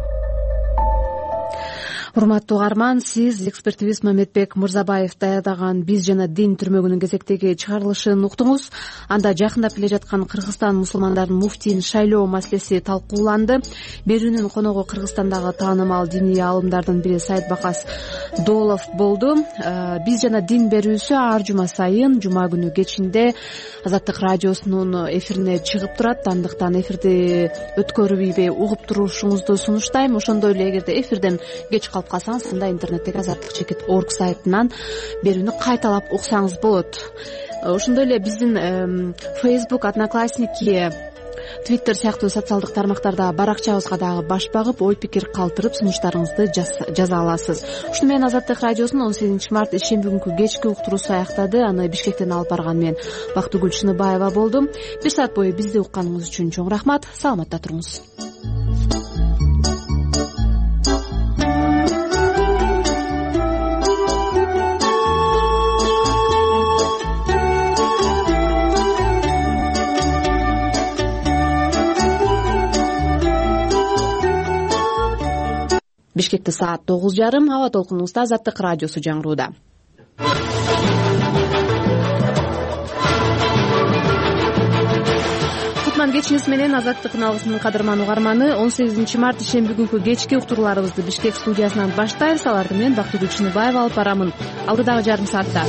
Урматтуу угарман, сиз экспертибиз Мамедбек Мырзабаев даярдаган «Биз жана дин» түрмөгүнүн кезектеги чыгарылышын уктуңуз. Анда жакындап келе жаткан Кыргызстан мусулмандардын муфтийин шайлоо маселеси талкууланды. Берүүнүн коногу Кыргызстандагы таанымал диний аалымдардын бири Сайдыбек Астолов болду. «Биз жана дин» берүүсү ар жума сайын жума күнү кечинде Азаттык радиосунун эфирине чыгып турат. Андыктан эфирди өткөрүбөй угуп турушуңузду сунуштайм. Ошондой эле эгерде эфирден кеч калып калсаңыз, анда интернеттеги azatlik.org сайтынан берүүнү кайталап уксаңыз болот. Ошондой эле биздин Facebook, Одноклассники Twitter сыяктуу социалдык тармактарда баракчабызга дагы баш багып, ой пикир калтырып, сунуштарыңызды жаза аласыз. Ушуну менен Азаттык радиосунун 18 март ишемби күнкү кечки уктуруусу аяктады. Аны Бишкектен алып барган мен Бактыгүл Чыныбаева болдум. 1 саат бою бизди укканыңыз үчүн чоң рахмат. Саламатта туруңуз. Бишкекте саат 9:30. Аба толкунубузда Азаттык радиосу жаңырууда. Кутман кечиңиз менен Азаттыктын алгысынын кадырман угарманы. 18 март ишемби күнкү кечки уктурууларыбызды Бишкек студиясынан баштайбыз. Аларды мен Бактыгүл Чыныбаева алып барамын. Алдыдагы жарым саатта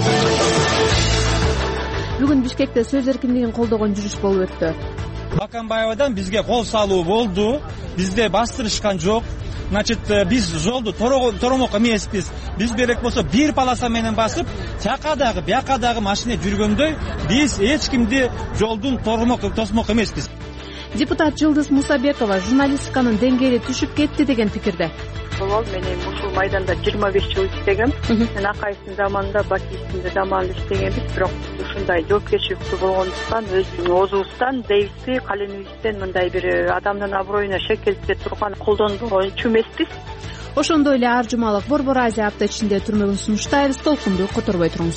бүгүн Бишкекте сөз эркиндигин колдогон жүрүш болуп өттү. Баканбаевадан бизге кол салуу болду. Бизде бастырышкан жок. Значит, биз жолду торомок эмеспиз. Биз керек болсо бир полоса менен басып, жакадагы, бияқадагы машина жүргөндөй, биз эч кимди жолдун тосмок эмеспиз. Депутат Жылдыз Мусабекова журналистиканын деңгээли түшүп кетти деген пикирде. Мен ушул майданда 25 жыл иштегем. Мен Акайсынын заманында, Бакиевдин заманында иштегенбиз, бирок ушундай жоопкерчиликтүү болгондуктан, өзүбүздүн оозубуздан, дейбизди, калемибизден мындай бир адамдын аброюна шекелте турган колдонбогончу эмеспиз. Ошондой эле ар жумалык Борбор Азия апта ичинде түрмөгүн сунуштайбыз. Толкунду которбой туруңуз.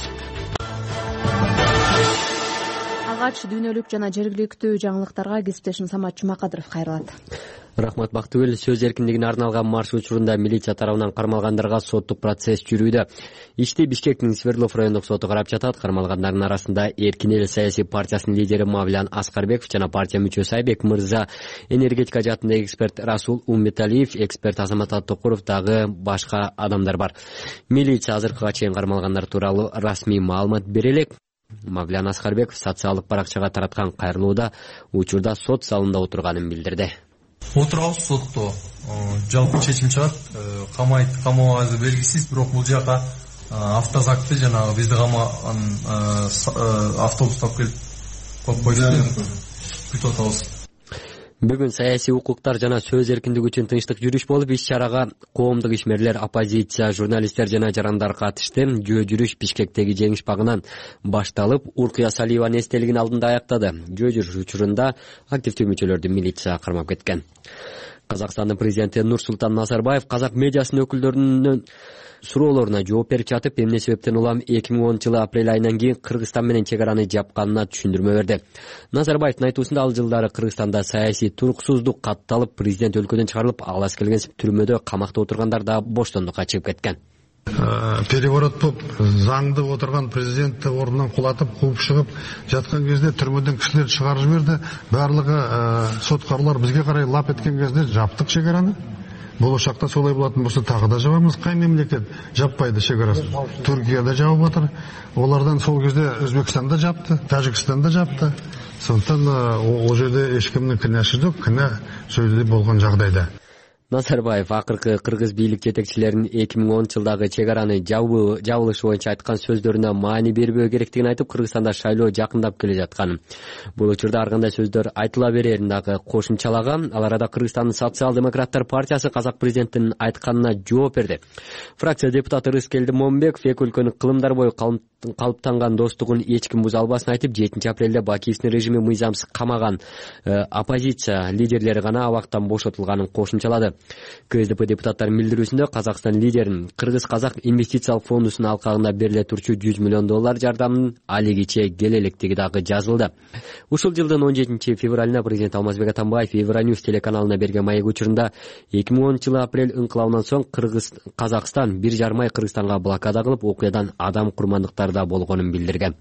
Алгач дүйнөлүк жана жергиликтүү жаңылыктарга кесиптешим Самат Жумакадыров кайрылат. Рахмат Бактыгүл. Сөз эркиндигине арналган марш учурунда милиция тарабынан кармалгандарга соттук процесс жүрүүдө. Ишти Бишкектин Свердлов райондук соту карап жатат. Кармалгандардын арасында Эркин эл саясий партиясынын лидери Мавлян Аскарбеков жана партия мүчөсү Айбек Мырза, энергетика жаатындагы эксперт Расул Умметалиев, эксперт Азамат Аттокуров дагы башка адамдар бар. Милиция азыркыга чейин кармалгандар тууралуу расмий маалымат бере элек. Мавлян Аскарбеков социалдык баракчага тараткан кайрылууда учурда сот залында отурганын билдирди. Отурабыз сотто. Жалпы чечим чыгат. Камабызды белгисиз, бирок бул жака автозакты жанагы бизди камаган автобустап келип койду. Күтүп атабыз. Бүгүн саясий укуктар жана сөз эркиндиги үчүн тынчтык жүрүш болуп, иш-чарага коомдук ишмерлер, оппозиция, журналисттер жана жарандар катышты. Жөө жүрүш Бишкектеги жеңиш багынан башталып, Уркуя Салиеванын эстелигинин алдында аяктады. Жөө жүрүш учурунда активдүү мүчөлөрдү милиция кармап кеткен. Казакстандын президенти Нурсултан Назарбаев казак медиасынын өкүлдөрүнүн суроолоруна жооп берип жатып, эмне себептен улам 2010 апрель айынан кийин Кыргызстан менен чек араны жапканына түшүндүрмө берди. Назарбаевдин айтуусунда ал жылдары Кыргызстанда саясий туруксуздук катталып, президент өлкөдөн чыгарылып, алас келгенсип түрмөдө камакта отургандар да боштондукка чыгып кеткен. Переворот болуп, заңды отурган президентти ордунан кулатып, кууп чыгып жаткан кезде түрмөдөн кишилерди чыгарып жиберди. Барлыгы соткарлар бизге карай лап эткен кезде жаптык чек араны. Болошакта солай болатын болса тагы да жабамыз. Кай мемлекет жаппайды чек арасын? Түркия да жабып атыр. Олардан сол кезде Өзбекстан да жапты, Тажикстан да жапты. Сондықтан ол жерде ешкімнің кінәсі жоқ, кінә сөйде болған жағдайда. Назарбаев акыркы кыргыз бийлик жетекчилеринин 2010 жылдагы чек араны жабылышы боюнча айткан сөздөрүнө маани бербөө керектигин айтып, Кыргызстанда шайлоо жакындап келе жатканын. Бул учурда ар кандай сөздөр айтыла берерин дагы кошумчалаган. Ал арада Кыргызстандын социал-демократтар партиясы казак президентинин айтканына жооп берди. Фракция депутаты Рыскелди Момбеков эки өлкөнүн кылымдар бою калыптанган достугун эч ким буза албасын айтып, 7 апрелде Бакиевдин режими мыйзамсыз камаган оппозиция лидерлери гана абактан бошотулганын кошумчалады. КСДП депутаттарынын билдирүүсүндө Казакстан лидерин Кыргыз-Казак инвестициялык фондусунун алкагында бериле турчу $100 миллион жардамын алигиче келе электиги дагы жазылды. Ушул жылдын 17 февралына президент Алмазбек Атамбаев Евроньюз телеканалына берген маек учурунда 2010 апрель ыңкылабынан соң Казакстан бир жармай Кыргызстанга блокада кылып, окуядан адам курмандыктарда болгонун билдирген.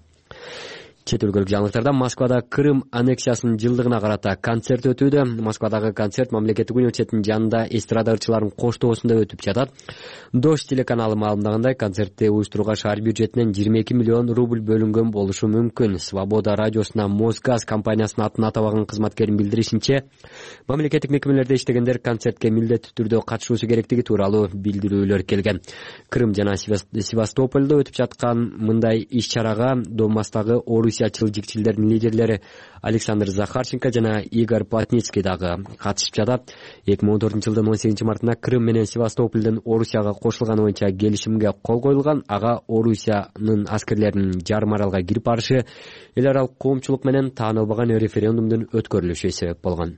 Чет өлкөлүк жаңылыктарда Москвада Крым аннексиясынын жылдыгына карата концерт өтүүдө. Москвадагы концерт мамлекеттик университеттин жанында эстрада ырчыларынын коштоосунда өтүп жатат. Дождь телеканалы маалымдагандай, концертти уюштурууга шаар бюджетинен 22 миллион рубль бөлүнгөн болушу мүмкүн. Свобода радиосуна Мосгаз компаниясынын атын атабаган кызматкердин билдиришинче, мамлекеттик мекемелерде иштегендер концертке милдеттүү түрдө катышуусу керектиги тууралуу билдирүүлөр келген. Крым жана Севастопольдо өтүп жаткан мындай иш-чарага Донбасстагы орус орусиячыл жикчилдердин лидерлери Александр Захарченко жана Игорь Плотницкий дагы катышып жатат. 2014-жылдын 18 мартында Крым менен Севастополдун Орусияга кошулганы боюнча келишимге кол коюлган. Ага Орусиянын аскерлеринин жарым аралга кирип барышы эл аралык коомчулук менен таанылбаган референдумдун өткөрүлүшү себеп болгон.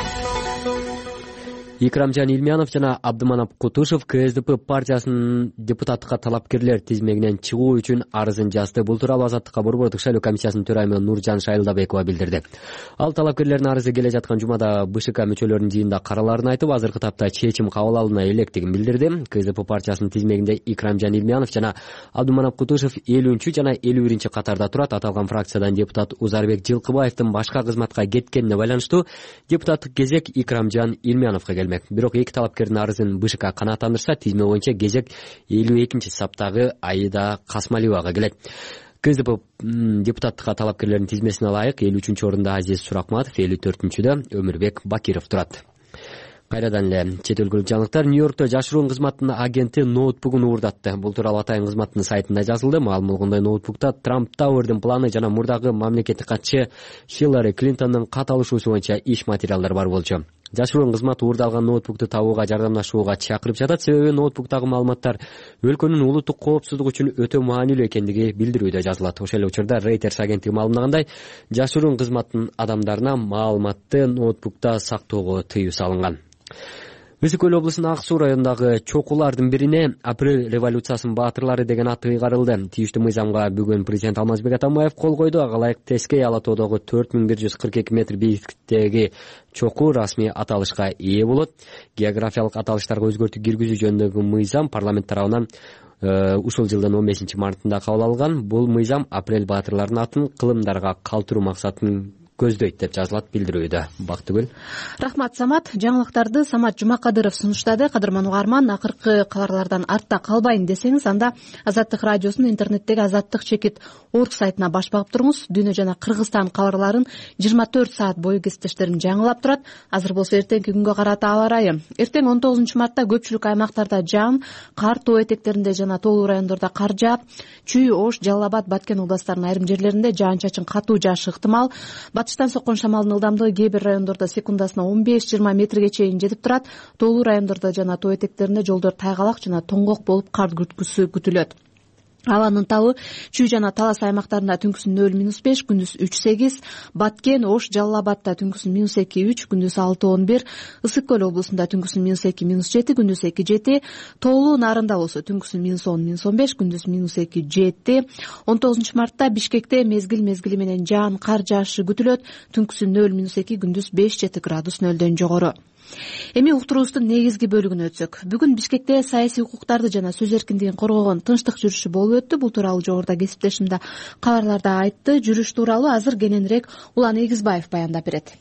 Икрамжан Илмянов жана Абдыманап Кутушев КСДП партиясынын депутаттыкка талапкерлер тизмегинен чыгуу үчүн арызын жазды. Бул тууралуу Азаттыкка борбордук шайлоо комиссиясынын төрайымы Нуржан Шайылдабекова билдирди. Ал талапкерлердин арызы келе жаткан жумада БШК мүчөлөрүнүн жыйынында караларын айтып, азыркы тапта чечим кабыл алына электигин билдирди. КСДП партиясынын тизмегинде Икрамжан Илмянов жана Абдыманап Кутушев 50-чү жана 51-чи катарда турат. Аталган фракциядан депутат Узарбек Жылкыбаевдин башка кызматка кеткенине байланыштуу депутаттык кезек Икрамжан Илмяновго келмек. Бирок эки талапкердин арызын БШК канааттандырса, тизме боюнча кезек 52-чи саптагы Аида Касмалиевага келет. КСДП депутаттыкка талапкерлердин тизмесине ылайык 53-чү орунда Азиз Суракматов, 54-чүдө Өмүрбек Бакиров турат. Кайрадан эле чет өлкөлүк жаңылыктар. Нью-Йоркто жашыруун кызматтын агенти ноутбугун уурдатты. Бул тууралуу Атайын кызматтын сайтында жазылды. Маалым болгондой, ноутбукта Трамп Тауэрдин планы жана мурдагы мамлекеттик катчы Хиллари Клинтондун кат алышуусу боюнча иш материалдар бар болчу. Жашыруун кызмат уурдалган ноутбукту табууга жардамдашууга чакырып жатат. Себеби ноутбуктагы маалыматтар өлкөнүн улуттук коопсуздугу үчүн өтө маанилүү экендиги билдирүүдө жазылат. Ошол эле учурда Reuters агенттиги маалымдагандай, жашыруун кызматтын адамдарына маалыматты ноутбукта сактоого тыюу салынган. Өсүк көл облусунун Ак Суу районундагы чокулардын бирине апрель революциясынын баатырлары деген ат ыйгарылды. Тийиштүү мыйзамга бүгүн президент Алмазбек Атамбаев кол койду. Ага ылайык Тескей Ала тоодогу 4142 метр бийиктиктеги чоку расмий аталышка ээ болот. Географиялык аталыштарга өзгөртүү киргизүү жөнүндөгү мыйзам парламент тарабынан ушул жылдын 15 мартында кабыл алынган. Бул мыйзам апрель баатырларынын атын кылымдарга калтыруу максатын көздөйт деп жазылат билдирүүдө. Бактыгүл. Рахмат, Самат. Жаңылыктарды Самат Жумакадыров сунуштады. Кадырман угарман, акыркы кабарлардан артта калбайын десеңиз, анда Азаттык радиосунун интернеттеги azattik.org сайтына баш багып туруңуз. Дүйнө жана Кыргызстан кабарларын 24 саат бою кесиптештерим жаңылап турат. Азыр болсо эртеңки күнгө карата аба ырайы. Эртең 19 мартта көпчүлүк аймактарда жаан, кар тоо этектеринде жана тоолуу райондордо кар жаап, Чүй, Ош, Жалал Абад, Баткен областарынын айрым жерлеринде жаан-чачын катуу жаашы ыктымал. Батыштан соккон шамалдын ылдамдыгы кээ бир райондордо секундасына 15-20 метрге чейин жетип турат. Тоолуу райондордо жана тоо этектеринде жолдор тайгалак жана тоңгок болуп кар күткүсү күтүлөт. Абанын табы Чүй жана Талас аймактарында түнкүсүн 0-5, күндүз 3-8, Баткен, Ош, Жалал Абадда түнкүсүн -2-3, күндүз 6-11, Ысык көл облусунда түнкүсүн -2-7, күндүз 2-7, Тоолуу Нарында болсо түнкүсүн -10-15, күндүз -2-7. 19 мартта Бишкекте мезгил менен жаан, кар жаашы күтүлөт, түнкүсүн 0-2, күндүз 5-7 градус нөлдөн жогору. Эми уктуруубуздун негизги бөлүгүнө өтсөк. Бүгүн Бишкекте саясий укуктарды жана сөз эркиндигин коргогон тынчтык жүрүшү болуп өттү. Бул тууралуу жогоруда кесиптешимде кабарларда айтты. Жүрүш тууралуу азыр кененирээк Улан Эгизбаев баяндап берет.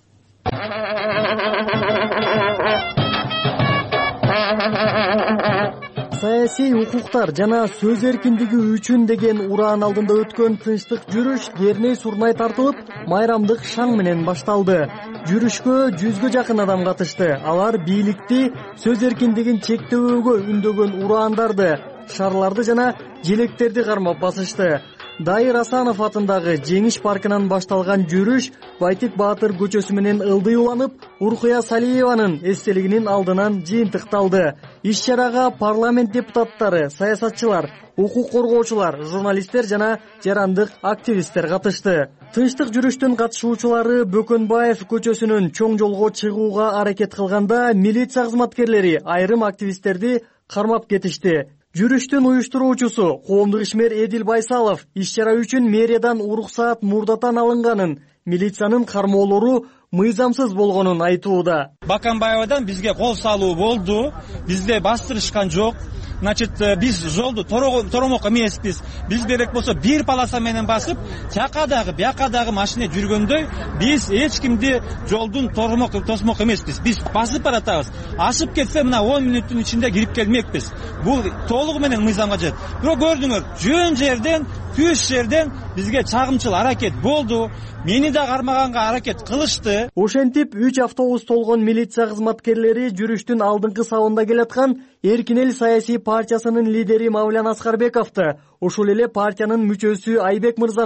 Саясий укуктар жана сөз эркиндиги үчүн деген ураан алдында өткөн тынчтык жүрүш Дерней Сурнай тартылып, майрамдык шаң менен башталды. Жүрүшкө 100гө жакын адам катышты. Алар бийликти сөз эркиндигин чектөөгө үндөгөн ураандарды, шарларды жана желектерди кармап басышты. Дайыр Асанов атындагы Жеңиш паркынан башталган жүрүш Байтик Баатыр көчөсү менен ылдый уланып, Уркуя Салиеванын эстелигинин алдынан жыйынтыкталды. Иш-чарага парламент депутаттары, саясатчылар, укук коргоочулар, журналисттер жана жарандык активисттер катышты. Тынчтык жүрүштүн катышуучулары Бөкөнбаев көчөсүнөн чоң жолго чыгууга аракет кылганда милиция кызматкерлери айрым активисттерди кармап кетишти. Жүрүштүн уюштуруучусу коомдук ишмер Эдил Байсалов иш-чара үчүн мэриядан уруксаат мурдатан алынганын, милициянын кармоолору мыйзамсыз болгонун айтууда. Баканбаевадан бизге кол салуу болду. Бизде бастырышкан жок. Значит, биз жолду торомок эмеспиз. Биз керек болсо бир полоса менен басып, жакадагы, бияқадагы машина жүргөндөй, биз эч кимди жолдун тосмок эмеспиз. Биз басып баратабыз. Ашып кетсе мына 10 мүнөттүн ичинде кирип келмекпиз. Бул толугу менен мыйзамга жат. Бирок көрдүңөр, жөн жерден, түз жерден бизге чагымчыл аракет болду. Мени да кармаганга аракет кылышты. Ошентип 3 автобус толгон милиция кызматкерлери жүрүштүн алдыңкы сабында келаткан Эркин эл саясий партиясынын лидери Мавлян Аскарбековду, ошол эле партиянын мүчөсү Айбек мырзаны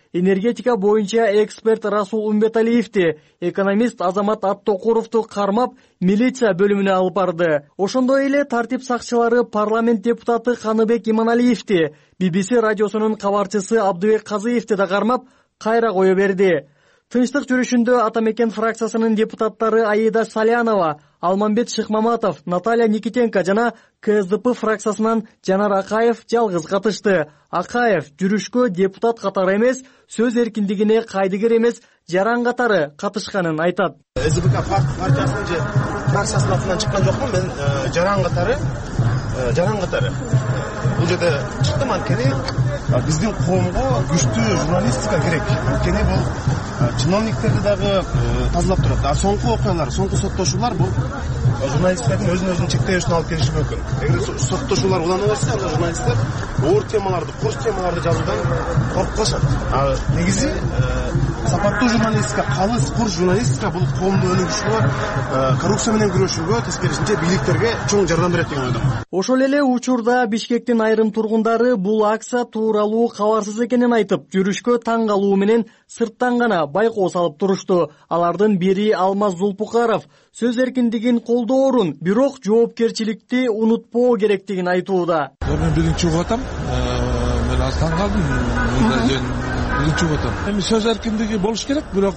энергетика боюнча эксперт Расул Умбеталиевди, экономист Азамат Аттокуровду кармап, милиция бөлүмүнө алып барды. Ошондой эле тартип сакчылары парламент депутаты Каныбек Иманалиевди, BBC радиосунун кабарчысы Абдыбек Казыевди да кармап, кайра кое берди. Тынчтык жүрүшүндө Атамекен фракциясынын депутаттары Аида Салянова, Алмамбет Шыкмаматов, Наталья Никитенко жана КСДП фракциясынан Жанар Акаев жалгыз катышты. Акаев жүрүшкө депутат катары эмес, сөз эркиндигине кайдыгер эмес, жаран катары катышканын айтат. СБК партиясынын же фракциясынын атынан чыккан жокмун, мен жаран катары. Бул жерде чыктым, анткени биздин коомго күчтүү журналистика керек. Анткени бул чиновниктерди дагы тазалап турат. Соңку окуялар, соңку соттошуулар бул журналисттердин өзүн чектөөсүнө алып келиши мүмкүн. Эгер соттошуулар улана берсе, анда журналисттер оор темаларды, курс темаларды жазуудан коркуп калышат. Негизи сапаттуу журналистика, калыс курс журналистика бул коомдун өнүгүшүнө, коррупция менен күрөшүүгө, тескерисинче бийликтерге чоң жардам берет деген ойдомун. Ошол эле учурда Бишкектин айрым тургундары бул акция тууралуу кабарсыз экенин айтып, жүрүшкө таң калуу менен сырттан гана байкоо салып турушту. Алардын бири Алмаз Зулпукаров сөз эркиндигин колдоорун, бирок жоопкерчиликти унутпоо керектигин айтууда. Мен биринчи угуп атам. Мен аз таң калдым. Биринчи угуп атам. Эми сөз эркиндиги болуш керек, бирок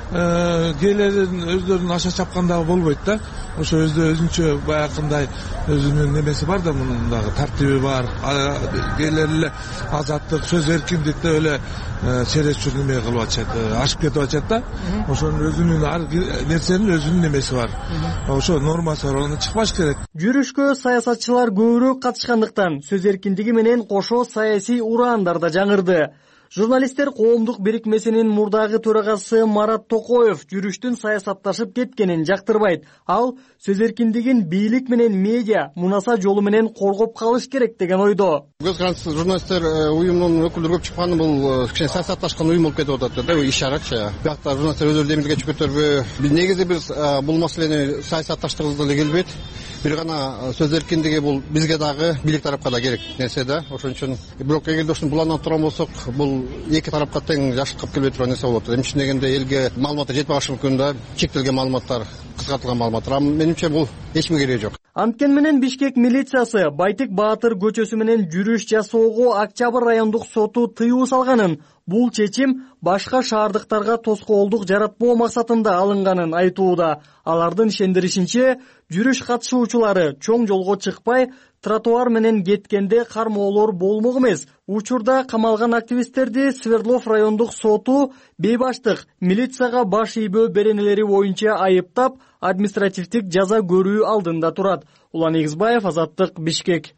кээлерин өздөрүн аша чапкандагы болбойт да. Ошо өзүнчө баягындай өзүнүн немеси бар да, мунун дагы тартиби бар. Кээлер эле азаттык, сөз эркиндикте эле чересчур неме кылып атышат, ашып кетип атышат да. Ошонун өзүнүн ар нерсенин өзүнүн немеси бар. Ошо нормасы бар, аны чыкпаш керек. Жүрүшкө саясатчылар көбүрөөк катышкандыктан сөз эркиндиги менен кошо саясий ураандар да жаңырды. Журналисттер коомдук бирикмесинин мурдагы төрагасы Марат Токоев жүрүштүн саясатташып кеткенин жактырбайт. Ал сөз эркиндигин бийлик менен медиа мунаса жолу менен коргоп калыш керек деген ойдо. Көз карандысыз журналисттер уюмунун өкүлдөрү көп чыкканы бул кичине саясатташкан уюм болуп кетип атат да, ишарачы. Биякта журналисттер өздөрү демилге чыгып кетерби? Негизи биз бул маселени саясатташтыргыбыз деле келбейт. Бир гана сөз эркиндиги бул бизге дагы бийлик тарапка да керек нерсе да. Ошон үчүн бирок эгерде ушуну буланып турган болсок, бул эки тарапка тең жашылып келбей турган нерсе болот. Эмне дегенде элге маалыматтар жетпей калышы мүмкүн да, чектелген маалыматтар, кыскартылган маалыматтар. Менимче бул эч кереги жок. Анткени менен Бишкек милициясы Байтик Баатыр көчөсү менен жүрүш жасоого Октябрь райондук соту тыюу салганын, бул чечим башка шаардыктарга тоскоолдук жаратпоо максатында алынганын айтууда. Алардын ишендиришинче, жүрүш катышуучулары чоң жолго чыкпай, тротуар менен кеткенде кармоолор болмок эмес. Учурда камалган активисттерди Свердлов райондук соту бейбаштык, милицияга баш ийбөө беренелери боюнча айыптап, административдик жаза көрүү алдында турат. Улан Игизбаев, Азаттык, Бишкек.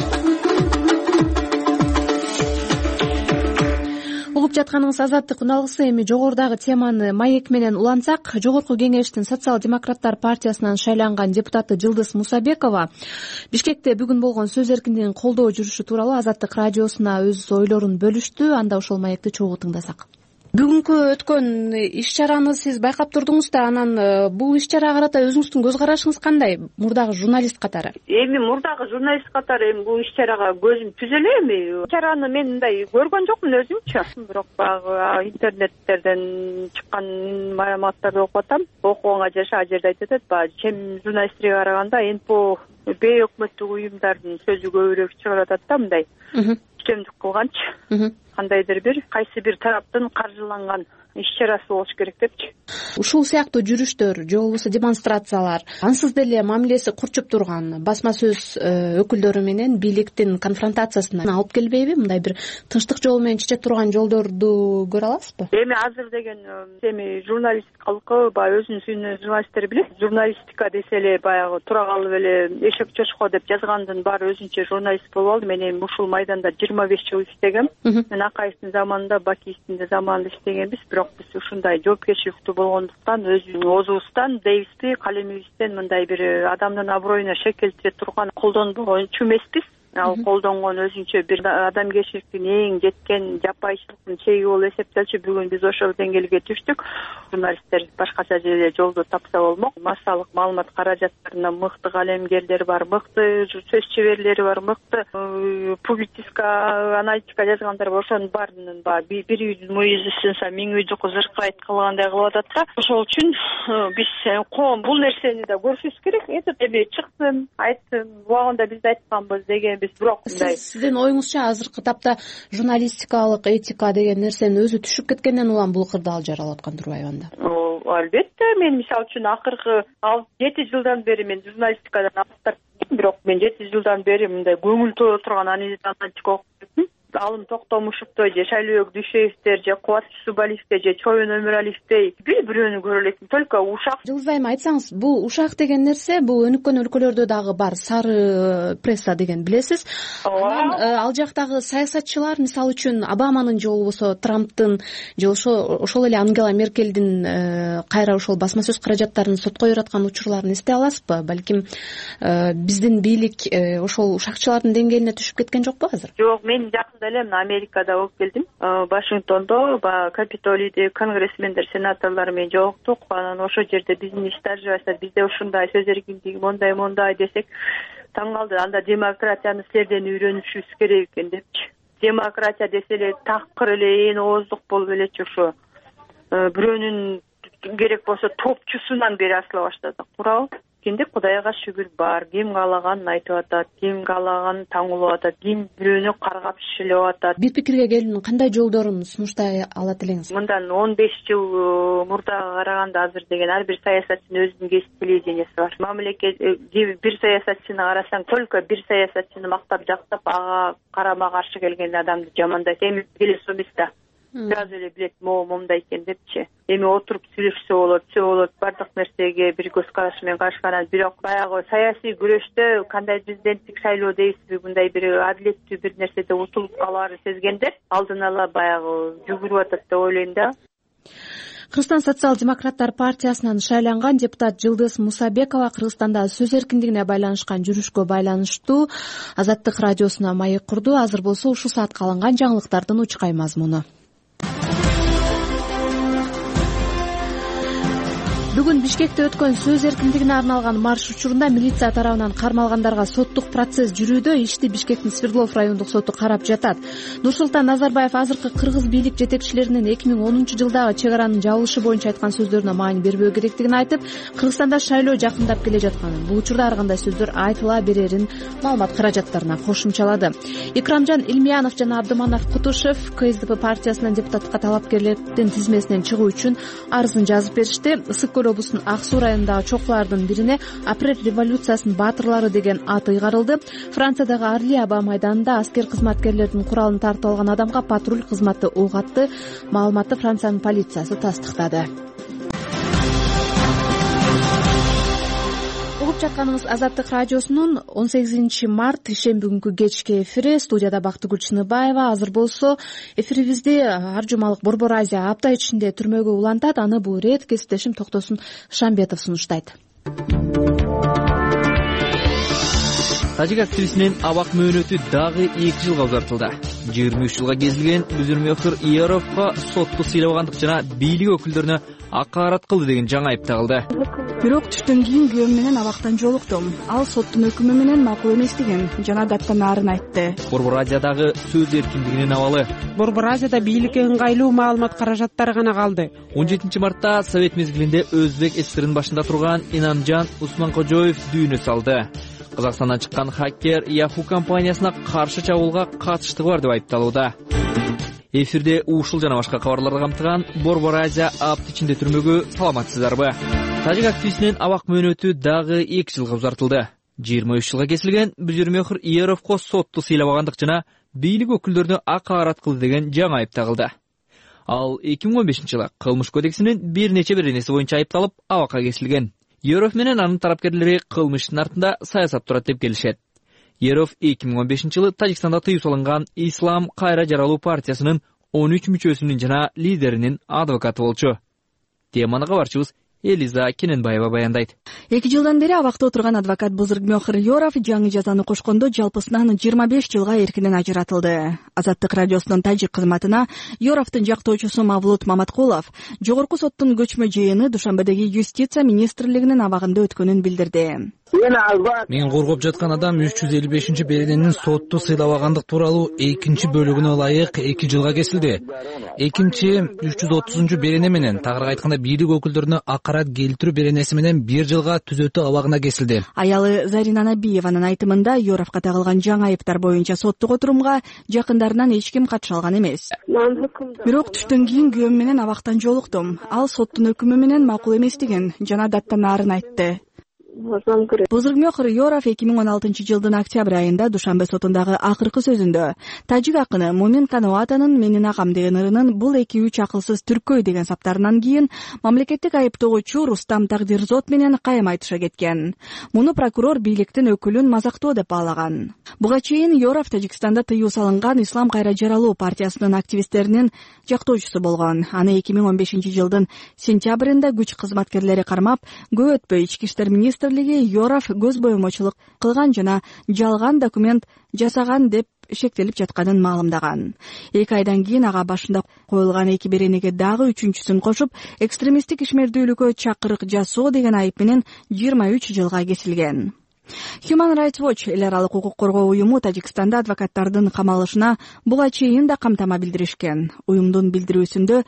Угуп жатканыңыз Азаттык үналгысы. Эми жогорудагы теманы маек менен улантсак, жогорку кеңештин социал-демократтар партиясынан шайланган депутаты Жылдыз Мусабекова Бишкекте бүгүн болгон сөз эркиндигин колдоо жүрүшү тууралуу Азаттык радиосуна өз ойлорун бөлүштү. Анда ошол маекти чогуу тыңдасак. Бүгүнкү өткөн иш-чараны сиз байкап турдуңуз да, анан бул иш-чарага карата өзүңүздүн көз карашыңыз кандай, мурдагы журналист катары? Эми мурдагы журналист катары бул иш-чарага көзүм түзө эле. Эми иш-чараны мен мындай көргөн жокмун өзүмчө. Бирок баягы интернеттерден чыккан маалыматтарды окуп атам. Окуганга жаша ал жерде айтып атат, баягы чем журналисттерге караганда НПО бейөкмөттүк уюмдардын сөзү көбүрөөк чыгып атат да, мындай үстөмдүк кылганчы. Кандайдыр бир кайсы бир тараптын каржыланган иш-чарасы болуш керек депчи. Ушул сыяктуу жүрүштөр же болбосо демонстрациялар ансыз деле мамилеси курчуп турган басма сөз өкүлдөрү менен бийликтин конфронтациясына алып келбейби? Мындай бир тынчтык жолу менен чече турган жолдорду көрө аласызбы? Эми азыр деген журналист калкы баягы өзүнүн сүйүнөн журналисттер билет. Журналистика десе эле баягы тура калып эле эшек чочко деп жазгандын баары өзүнчө журналист болуп алды. Мен эми ушул майданда 25 жыл иштегем. Мен Акаевдин заманында, Бакиевдин заманында иштегенбиз. Бирок биз ушундай жоопкерчиликтүү болгондуктан өзүбүздүн оозубуздан, дейбизби, калемибизден мындай бир адамдын аброюна шек келтире турган колдонбогончу эмеспиз. ал колдонгон өзүнчө бир адамгерчиликтин эң жеткен жапайычылыктын чеги болуп эсептелчү. Бүгүн биз ошол деңгээлге түштүк. Журналисттер башкача жерде жолду тапса болмок. Массалык маалымат каражаттарында мыкты калемгерлер бар, мыкты сөз чеберлери бар, мыкты публицистика, аналитика жазгандар бар. Ошонун баарынын бир үйдүн мүйүзү сынса миң үйдү зыркырайт кылгандай кылып атат да. Ошол үчүн биз коом бул нерсени да көрүшүбүз керек. Эми чыксын, айтсын, убагында биз айтканбыз деген. Сиздин оюңузча азыркы тапта журналистикалык этика деген нерсенин өзү түшүп кеткенден улам бул кырдаал жаралып аткан турбайбы анда? Албетте, мен мисалы үчүн акыркы 7 жылдан бери мен журналистикадан алыстап кеттим, бирок мен 7 жылдан бери мындай көңүл толо турган аналитик окуп кеттим. Алым Токтомушевдой же Шайлообек Дүйшеевдер же Кубатович Субалиевдер же Чоюн Өмүралиевдей бир-бирөөнү көрө электим. Только ушак. Жылдызайым айтсаңыз, бул ушак деген нерсе бул өнүккөн өлкөлөрдө дагы бар, сары пресса деген билесиз. Анан ал жактагы саясатчылар, мисалы үчүн Обаманын же болбосо Трамптын же ошол эле Ангела Меркелдин кайра ошол басма сөз каражаттарын сотко бераткан учурларын эстей аласызбы? Балким биздин бийлик ошол ушакчылардын деңгээлине түшүп кеткен жокпу азыр? Жок, мен Америкада болуп келдим. Вашингтондо Капитолийде конгрессмендер, сенаторлор менен жолуктук. Анан ошол жерде биздин иштер жайса бизде ушундай сөз эркиндиги мондай десек таң калды. Анда демократияны силерден үйрөнүшүбүз керек экен депчи. Демократия десе эле такыр эле ээн ооздук болуп элечи ошо. Бирөөнүн керек болсо топчусунан бери асыла баштадык. Туурабы? Кимде Кудайга шүгүр бар, ким каалаганын айтып атат, ким каалаганын таңулап атат, ким бирөөнү каргап шилеп атат. Бир пикирге келүүнүн кандай жолдорун сунуштай алат элеңиз? Мындан 15 жыл мурдага караганда азыр деген ар бир саясатчынын өзүнүн кесип телевидениясы бар. Мамлекет бир саясатчыны карасаң, только бир саясатчыны мактап жактап, ага карама каршы келген адамды жамандайт. Эми келесимизде сразу эле билет, момундай экен депчи. Эми отуруп сүйлөшсө болот, бардык нерсеге бир көз караш менен карашканат. Бирок баягы саясий күрөштө кандай президенттик шайлоо дейсизби, мындай бир адилеттүү бир нерседе утулуп калаарын сезгендер алдын ала баягы жүгүрүп атат деп ойлойм да. Кыргызстан социал-демократтар партиясынан шайланган депутат Жылдыз Мусабекова Кыргызстанда сөз эркиндигине байланышкан жүрүшкө байланыштуу Азаттык радиосуна маек курду. Азыр болсо ушул саатка алынган жаңылыктардын учкай мазмуну. Бүгүн Бишкекте өткөн сөз эркиндигине арналган марш учурунда милиция тарабынан кармалгандарга соттук процесс жүрүүдө. Ишти Бишкектин Свердлов райондук соту карап жатат. Нурсултан Назарбаев азыркы кыргыз бийлик жетекчилеринин 2010 жылдагы чек аранын жабылышы боюнча айткан сөздөрүнө маани бербөө керектигин айтып, Кыргызстанда шайлоо жакындап келе жатканын, бул учурда ар кандай сөздөр айтыла берерин маалымат каражаттарына кошумчалады. Икрамжан Илмиянов жана Абдыманов Кутушев КСДП партиясынын депутаттыкка талапкерлердин тизмесинен чыгуу үчүн арызын жазып беришти. Облусунун Ак Суу районундагы чокулардын бирине апрель революциясынын баатырлары деген ат ыйгарылды. Франциядагы Арли аба майданында аскер кызматкерлердин куралын тартып алган адамга патруль кызматы ок атты. Маалыматты Франциянын полициясы тастыктады. Угуп жатканыбыз Азаттык радиосунун 18 март ишемби күнкү кечки эфири. Студияда Бактыгүл Чыныбаева. Азыр болсо эфирибизди ар жумалык Борбор Азия апта ичинде түрмөгө улантат. Аны бул ирет кесиптешим Токтосун Шамбетов сунуштайт. Тажик активистинин абак мөөнөтү дагы 2 жылга узартылды. 23 жылга кезилген Бүзүрмөхүр Иеровго сотту сыйламагандык жана бийлик өкүлдөрүнө акаарат кылды деген жаңы айып тагылды. Бирок түштөн кийин күйөөм менен абактан жолуктум. Ал соттун өкүмү менен макул эмес деген жана даттан арын айтты. Борбор Азиядагы сөз эркиндигинин абалы. Борбор Азияда бийликке ыңгайлуу маалымат каражаттары гана калды. 17 мартта Совет мезгилинде Өзбек ССРнын башында турган Инамжан Усманкожоев дүйнө салды. Казакстандан чыккан хакер Yahoo компаниясына каршы чабуулга катыштыгы бар деп айыпталууда. Эфирде ушул жана башка кабарларды камтыган Борбор Азия апта ичинде түрмөгө саламатсыздарбы? Тажик активистинин абак мөөнөтү дагы 2 жылга узартылды. 23 жылга кесилген Бүзүрмөхүр Иеровго сотту сыйламагандык жана бийлик өкүлдөрүнө акаарат кылды деген жаңы айып тагылды. Ал 2015 жылы кылмыш кодексинин бир нече беренеси боюнча айыпталып абакка кесилген. Иеров менен анын тарапкерлери кылмыштын артында саясат турат деп келишет. Иеров 2015 жылы Тажикстанда тыюу салынган Ислам кайра жаралуу партиясынын 13 мүчөсүнүн жана лидеринин адвокаты болчу. Теманы кабарчыбыз Элиза Кененбаева баяндайт. 2 жылдан бери абакта отурган адвокат Бузургмёхор Ёров жаңы жазаны кошкондо жалпысынан 25 жылга эркинен ажыратылды. Азаттык радиосунун тажик кызматына Ёровдун жактоочусу Мавлут Маматкулов жогорку соттун көчмө жыйыны Душанбедеги юстиция министрлигинин абагында өткөнүн билдирди. Мен коргоп жаткан адам 355-берененин сотту сыйлабагандык тууралуу 2-бөлүгүнө ылайык 2 жылга кесилди. Экинчи 330-берене менен тагыраак айтканда бийлик өкүлдөрүнө акарат келтирүү беренеси менен 1 жылга түзөтүү абагына кесилди. Аялы Зарина Набиеванын айтымында Ёровго тагылган жаңы айыптар боюнча соттук отурумга жакындарынан эч ким катыша алган эмес. Бирок түштөн кийин күйөөм менен абактан жолуктум. Ал соттун өкүмү менен макул эместигин жана даттан арын айтты. Бузургмёхор Ёров 2016 жылдын октябрь айында Душанбе сотундагы акыркы сөзүндө тажик акыны Мумин Кануатанын менин агам деген ырынын бул 2-3 акылсыз түркөй деген саптарынан кийин мамлекеттик айыптоочу Рустам Тагдирзот менен кайым айтыша кеткен. Муну прокурор бийликтин өкүлүн мазактоо деп баалаган. Буга чейин Ёров Тажикстанда тыюу салынган Ислам Кайра жаралуу партиясынын активисттеринин жактоочусу болгон. Аны 2015 жылдын сентябрында күч кызматкерлери кармап, көп өтпөй ички иштер министрлиги Ёров көз боемочулук кылган жана жалган документ жасаган деп шектелип жатканын маалымдаган. 2 айдан кийин ага башында коюлган 2 беренеге дагы 3-сүн кошуп, экстремисттик ишмердүүлүккө чакырык жасоо деген айып менен 23 жылга кесилген. Human Rights Watch эл аралык укук коргоо уюму Тажикстанда адвокаттардын камалышына буга чейин да камтама билдиришкен. Уюмдун билдирүүсүндө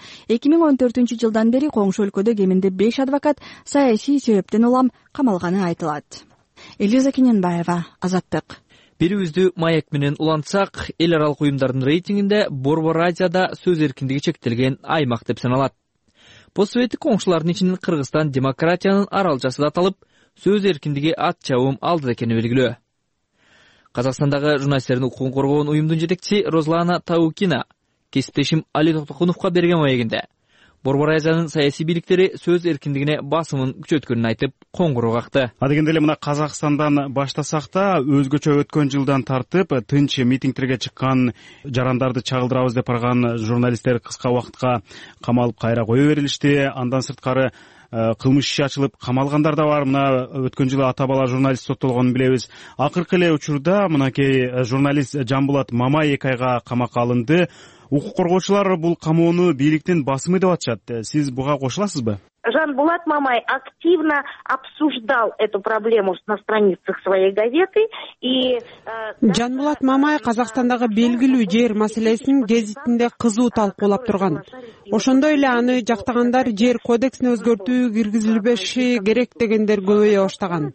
2014 жылдан бери коңшу өлкөдө кеминде 5 адвокат саясий себептен улам камалганы айтылат. Элиза Кененбаева, Азаттык. Бирибизди маек менен улантсак, эл аралык уюмдардын рейтингинде Борбор Азияда сөз эркиндиги чектелген аймак деп саналат. Постсоветтик коңшулардын ичинен Кыргызстан демократиянын аралчасы да аталып, сөз эркиндиги ат чабым алды экени белгилүү. Казакстандагы журналисттердин укугун коргоон уюмдун жетекчиси Розлана Таукина кесиптешим Али Токтокуновго берген маегинде Борбор Азиянын саясий бийликтери сөз эркиндигине басымын күчөткөнүн айтып, коңгуроо какты. Адегенде эле мына Казакстандан баштасак да, өзгөчө өткөн жылдан тартып тынч митингтерге чыккан жарандарды чагылдырабыз деп барган журналисттер кыска убакытка камалып кайра кое берилишти. Андан сырткары кылмыш иши ачылып камалгандар да бар. Мына өткөн жылы ата бала журналист соттолгонун билебиз. Акыркы эле учурда мынакей журналист Жамбулат Мамай 2 айга камакка алынды. Укук коргоочулар бул камоону бийликтин басымы деп атышат. Сиз буга кошуласызбы? Жанбулат Мамай активно обсуждал эту проблему на страницах своей газеты и Жанбулат Мамай Казакстандагы белгилүү жер маселесин гезитинде кызуу талкуулап турган. Ошондой эле аны жактагандар жер кодексине өзгөртүү киргизилбеши керек дегендер көбөйө баштаган.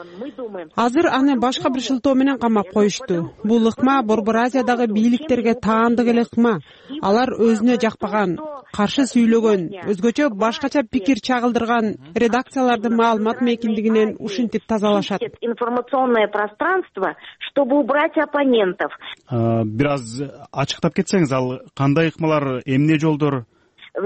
Азыр аны башка бир шылтоо менен камап коюшту. Бул ыкма Борбор Азиядагы бийликтерге таандык эле ыкма. Алар өзүнө жакпаган, каршы сүйлөгөн, өзгөчө башкача пикир чагылдырган редакциялардын маалымат мейкиндигинен ушинтип тазалашат. Информационное пространство, чтобы убрать оппонентов. Бир аз ачыктап кетсеңиз, ал кандай ыкмалар, эмне жолдор? В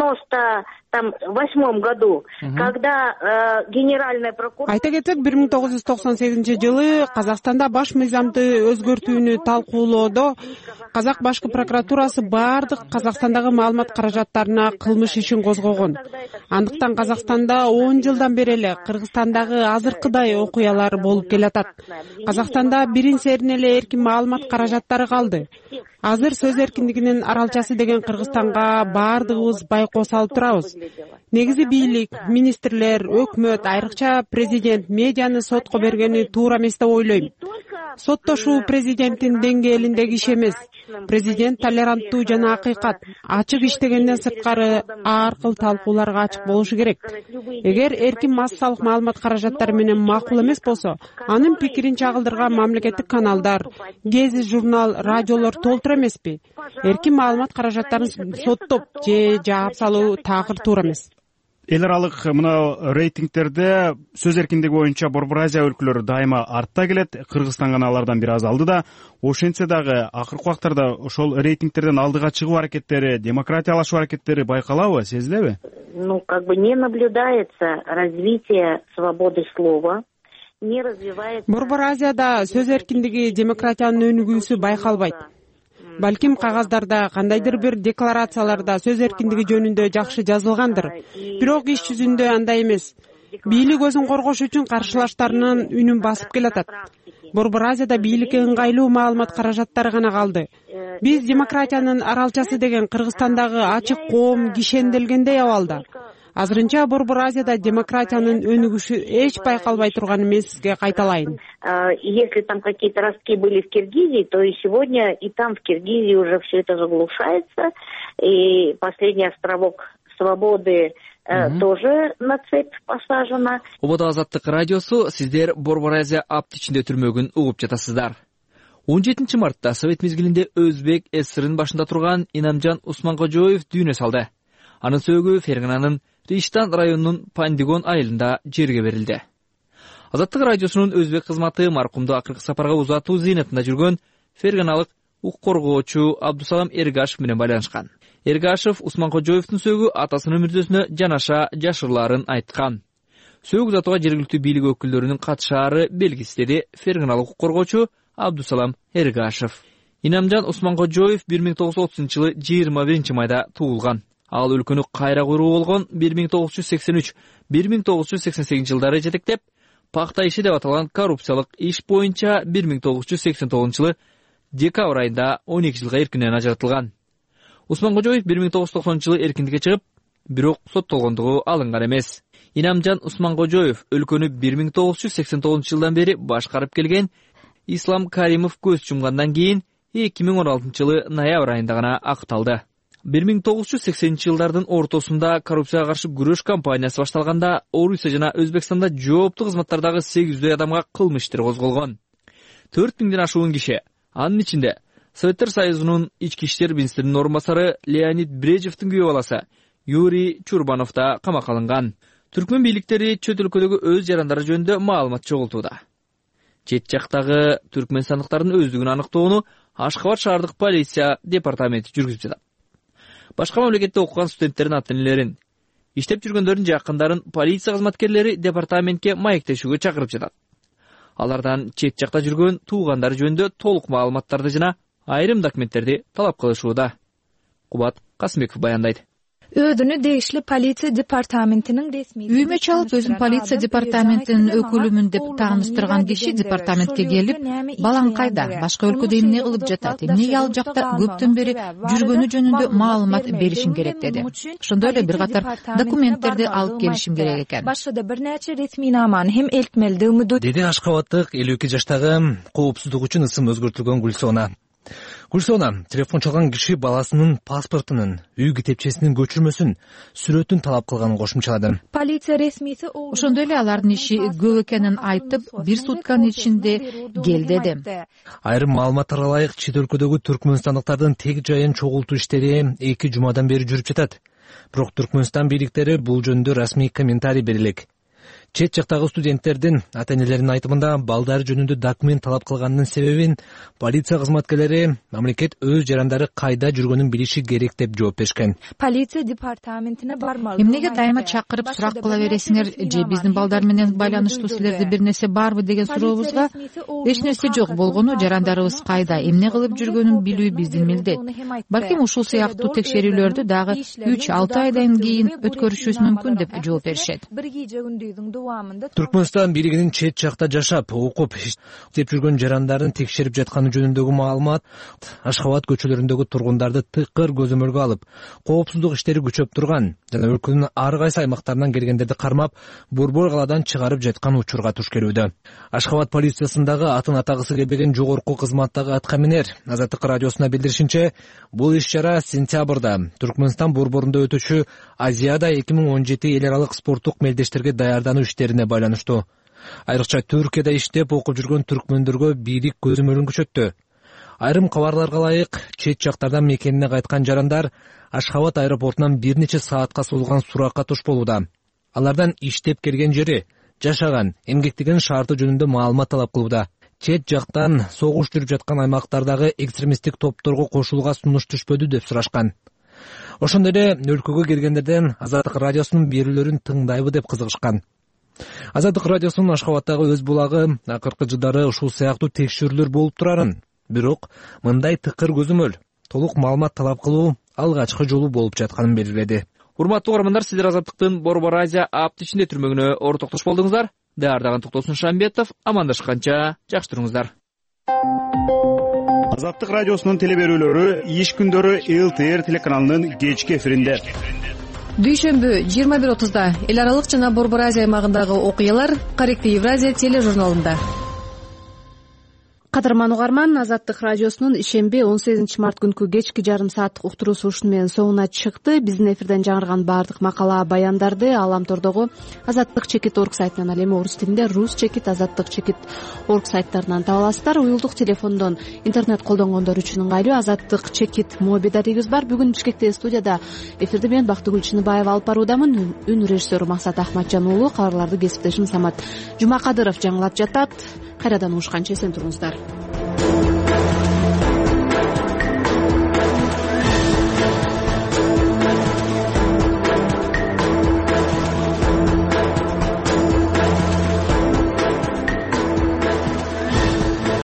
98 году, когда генеральная прокуратура... Айта кетсек, 1998 жылы Казакстанда баш мыйзамды өзгөртүүнү талкуулоодо Казак башкы прокуратурасы бардык Казакстандагы маалымат каражаттарына кылмыш ишин козгогон. Андыктан Казакстанда 10 жылдан бери эле Кыргызстандагы азыркыдай окуялар болуп келатат. Казакстанда бирин-серин эле эркин маалымат каражаттары калды. Азыр сөз эркиндигинин аралчасы деген Кыргызстанга бардыгыбыз байкоо салып турабыз. Негизи бийлик, министрлер, өкмөт, айрыкча президент медианы сотко бергени туура эмес деп ойлойм. Соттошуу президенттин деңгээлиндеги иш эмес. Президент толеранттуу жана акыйкат, ачык иштегенден сырткары ар кыл талкууларга ачык болушу керек. Эгер эркин массалык маалымат каражаттары менен макул эмес болсо, анын пикирин чагылдырган мамлекеттик каналдар, гезит журнал, радиолор толтура эмеспи? Эркин маалымат каражаттарын соттоп же жаап салуу такыр туура эмес. Эл аралык мына рейтингтерде сөз эркиндиги боюнча Борбор Азия өлкөлөрү дайыма артта келет. Кыргызстан гана алардан бир аз алды да. Ошентсе дагы акыркы убактарда ошол рейтингтерден алдыга чыгуу аракеттери, демократиялашуу аракеттери байкалабы, сезилеби? Не наблюдается развитие свободы слова. Борбор Азияда сөз эркиндиги, демократиянын өнүгүүсү байкалбайт. балким кагаздарда, кандайдыр бир декларацияларда сөз эркиндиги жөнүндө жакшы жазылгандыр. Бирок иш жүзүндө андай эмес. Бийлик өзүн коргош үчүн каршылаштарынын үнүн басып келатат. Борбор Азияда бийликке ыңгайлуу маалымат каражаттары гана калды. Биз демократиянын аралчасы деген Кыргызстандагы ачык коом кишенделгендей абалда. Азырынча Борбор Азияда демократиянын өнүгүшү эч байкалбай турган эмеске кайталайын. Если там какие-то ростки были в Киргизии, то и сегодня и там в Киргизии уже все это заглушается. И последний островок свободы тоже на цепь посажена. Убада Азаттык радиосу, сиздер Борбор Азия аптичинде түрмөгүн угуп жатасыздар. 17 мартта Совет мезгилинде Өзбек ССРнын башында турган Инамжан Усманкожоев дүйнө салды. Анын сөөгү Фергананын Риштан районунун Пандигон айылында жерге берилди. Азаттык радиосунун өзбек кызматы маркумду акыркы сапарга узатуу зыйнатында жүргөн ферганалык укук коргоочу Абдусалам Эргашев менен байланышкан. Эргашев Усманкожоевдун сөөгү атасынын мүрзөсүнө жанаша жашырларын айткан. Сөөгү узатууга жергиликтүү бийлик өкүлдөрүнүн катышаары белгисиз, деди ферганалык укук коргоочу Абдусалам Эргашев. Инамжан Усманкожоев 1930-жылы 21 майда туулган. Ал өлкөнү кайра куруу болгон 1983-1988 жылдары жетектеп, пакта иши деп аталган коррупциялык иш боюнча 1989-жылы декабрь айында 12 жылга эркинен ажыратылган. Усманкожоев 1990-жылы эркиндикке чыгып, бирок соттолгондугу алынган эмес. Инамжан Усманкожоев өлкөнү 1989-жылдан бери башкарып келген. Ислам Каримов көз жумгандан кийин 2016-жылы ноябрь айында гана акталды. 1980-жылдардын ортосунда коррупцияга каршы күрөш кампаниясы башталганда Орусия жана Өзбекстанда жооптуу кызматтардагы 800 адамга кылмыш ишти козголгон. 4000ден ашуун киши, анын ичинде Советтер Союзунун ички иштер министринин орун басары Леонид Брежевдин күйөө баласы Юрий Чурбанов да камакка алынган. Түркмөн бийликтери чөт өлкөдөгү өз жарандары жөнүндө маалымат чогултууда. Чет жактагы түркмөнстандыктардын өздүгүн аныктоону Ашхабад шаардык полиция департаменти жүргүзүп жатат. Башка мамлекетте окуган студенттердин ата-энелерин, иштеп жүргөндөрдүн жакындарын полиция кызматкерлери департаментке маектешүүгө чакырып жатат. Алардан чет жакта жүргөн туугандары жөнүндө толук маалыматтарды жана айрым документтерди талап кылышууда. Кубат Касымбеков баяндайт. Өдүнү дегишле полиция департаментинин ресми үймө чалып өзүн полиция департаментинин өкүлүмүн деп тааныштырган киши департаментке келип, балаң кайда, башка өлкөдө эмне кылып жатат, эмнеге ал жакта көптөн бери жүргөнү жөнүндө маалымат беришим керек деди. Ошондой эле бир катар документтерди алып келишим керек экен. Башында бир нече ресми наман hem элтмелди үмүдү деди Ашхабаддык 52 жаштагы коопсуздук үчүн ысым өзгөртүлгөн Гүлсона. Гүлсона телефон чалган киши баласынын паспортунун, үй китепчесинин көчүрмөсүн, сүрөтүн талап кылганын кошумчалады. Полиция ресмиси ошондой эле алардын иши көп экенин айтып, бир сутканын ичинде кел деди. Айрым маалыматтарга ылайык, чет өлкөдөгү түркмөнстандыктардын тег жайын чогултуу иштери 2 жумадан бери жүрүп жатат. Бирок Түркмөнстан бийликтери бул жөнүндө расмий комментарий бере элек. Чет жактагы студенттердин ата-энелеринин айтымында балдары жөнүндө документ талап кылганынын себебин полиция кызматкерлери мамлекет өз жарандары кайда жүргөнүн билиши керек деп жооп беришкен. Полиция департаментине бармал. Эмнеге дайыма чакырып сурак кыла бересиңер, же биздин балдар менен байланыштуу силерде бир нерсе барбы деген сурообузга эч нерсе жок болгону, жарандарыбыз кайда, эмне кылып жүргөнүн билүү биздин милдет. Балким ушул сыяктуу текшерүүлөрдү дагы 3-6 айдан кийин өткөрүшүбүз мүмкүн деп жооп беришет. Түркмөнстан бийлигинин чет жакта жашап, окуп, иштеп жүргөн жарандарын текшерип жатканы жөнүндөгү маалымат Ашхабад көчөлөрүндөгү тургундарды тыкыр көзөмөлгө алып, коопсуздук иштери күчөп турган жана өлкөнүн ар кайсы аймактарынан келгендерди кармап, борбор калаадан чыгарып жаткан учурга туш келүүдө. Ашхабад полициясындагы атын атагысы келбеген жогорку кызматтагы аткаминер Азаттык радиосуна билдиришинче, бул иш-чара сентябрда Түркмөнстан борборунда өтүшү Азияда 2017 эл аралык спорттук мелдештерге даярдануу иштерине байланыштуу. Айрыкча Түркияда иштеп окуп жүргөн түркмөндөргө бийлик көзөмөлүн күчөттү. Айрым кабарларга ылайык, чет жактардан мекенине кайткан жарандар Ашхабад аэропортунан бир нече саатка созулган суракка туш болууда. Алардан иштеп келген жери, жашаган, эмгектеген шарты жөнүндө маалымат талап кылууда. Чет жактан согуш жүрүп жаткан аймактардагы экстремисттик топторго кошулууга сунуш түшпөдү деп сурашкан. Ошондой эле өлкөгө келгендерден Азаттык радиосунун берүүлөрүн тыңдайбы деп кызыгышкан. Азаттык радиосунун Ашхабаддагы өз булагы акыркы жылдары ушул сыяктуу текшерүүлөр болуп турарын, бирок мындай тыкыр көзөмөл толук маалымат талап кылуу алгачкы жолу болуп жатканын белгиледи. Урматтуу угармандар, сиздер Азаттыктын Борбор Азия апт ичинде түрмөгүнө ортоктош болдуңуздар. Даярдаган Токтосун Шамбетов. Амандашканча жакшы туруңуздар. Азаттык радиосунун телеберүүлөрү иш күндөрү ЛТР телеканалынын кечки эфиринде. Дүйшөмбү 21:30 эл аралык жана Борбор Азия аймагындагы окуялар Корректив Евразия тележурналында. Кадырман угарман, Азаттык радиосунун ишемби 18 март күнкү кечки жарым сааттык уктуруусу ушуну менен соңуна чыкты. Биздин эфирден жаңырган баардык макала, баяндарды Аламтордогу Азаттык чекит орг сайтынан, ал эми орус тилинде Рус чекит, Азаттык чекит орг сайттарынан таба аласыздар. Уюлдук телефондон интернет колдонгондор үчүн ыңгайлуу Азаттык чекит моби датегибиз бар. Бүгүн Бишкекте студияда эфирди мен Бактыгүл Чыныбаева алып баруудамын. Үн режиссеру Максат Ахматжан уулу, кабарларды кесиптешим Самат Жумакадыров жаңылап жатат. Кайрадан угушканча эсен туруңуздар.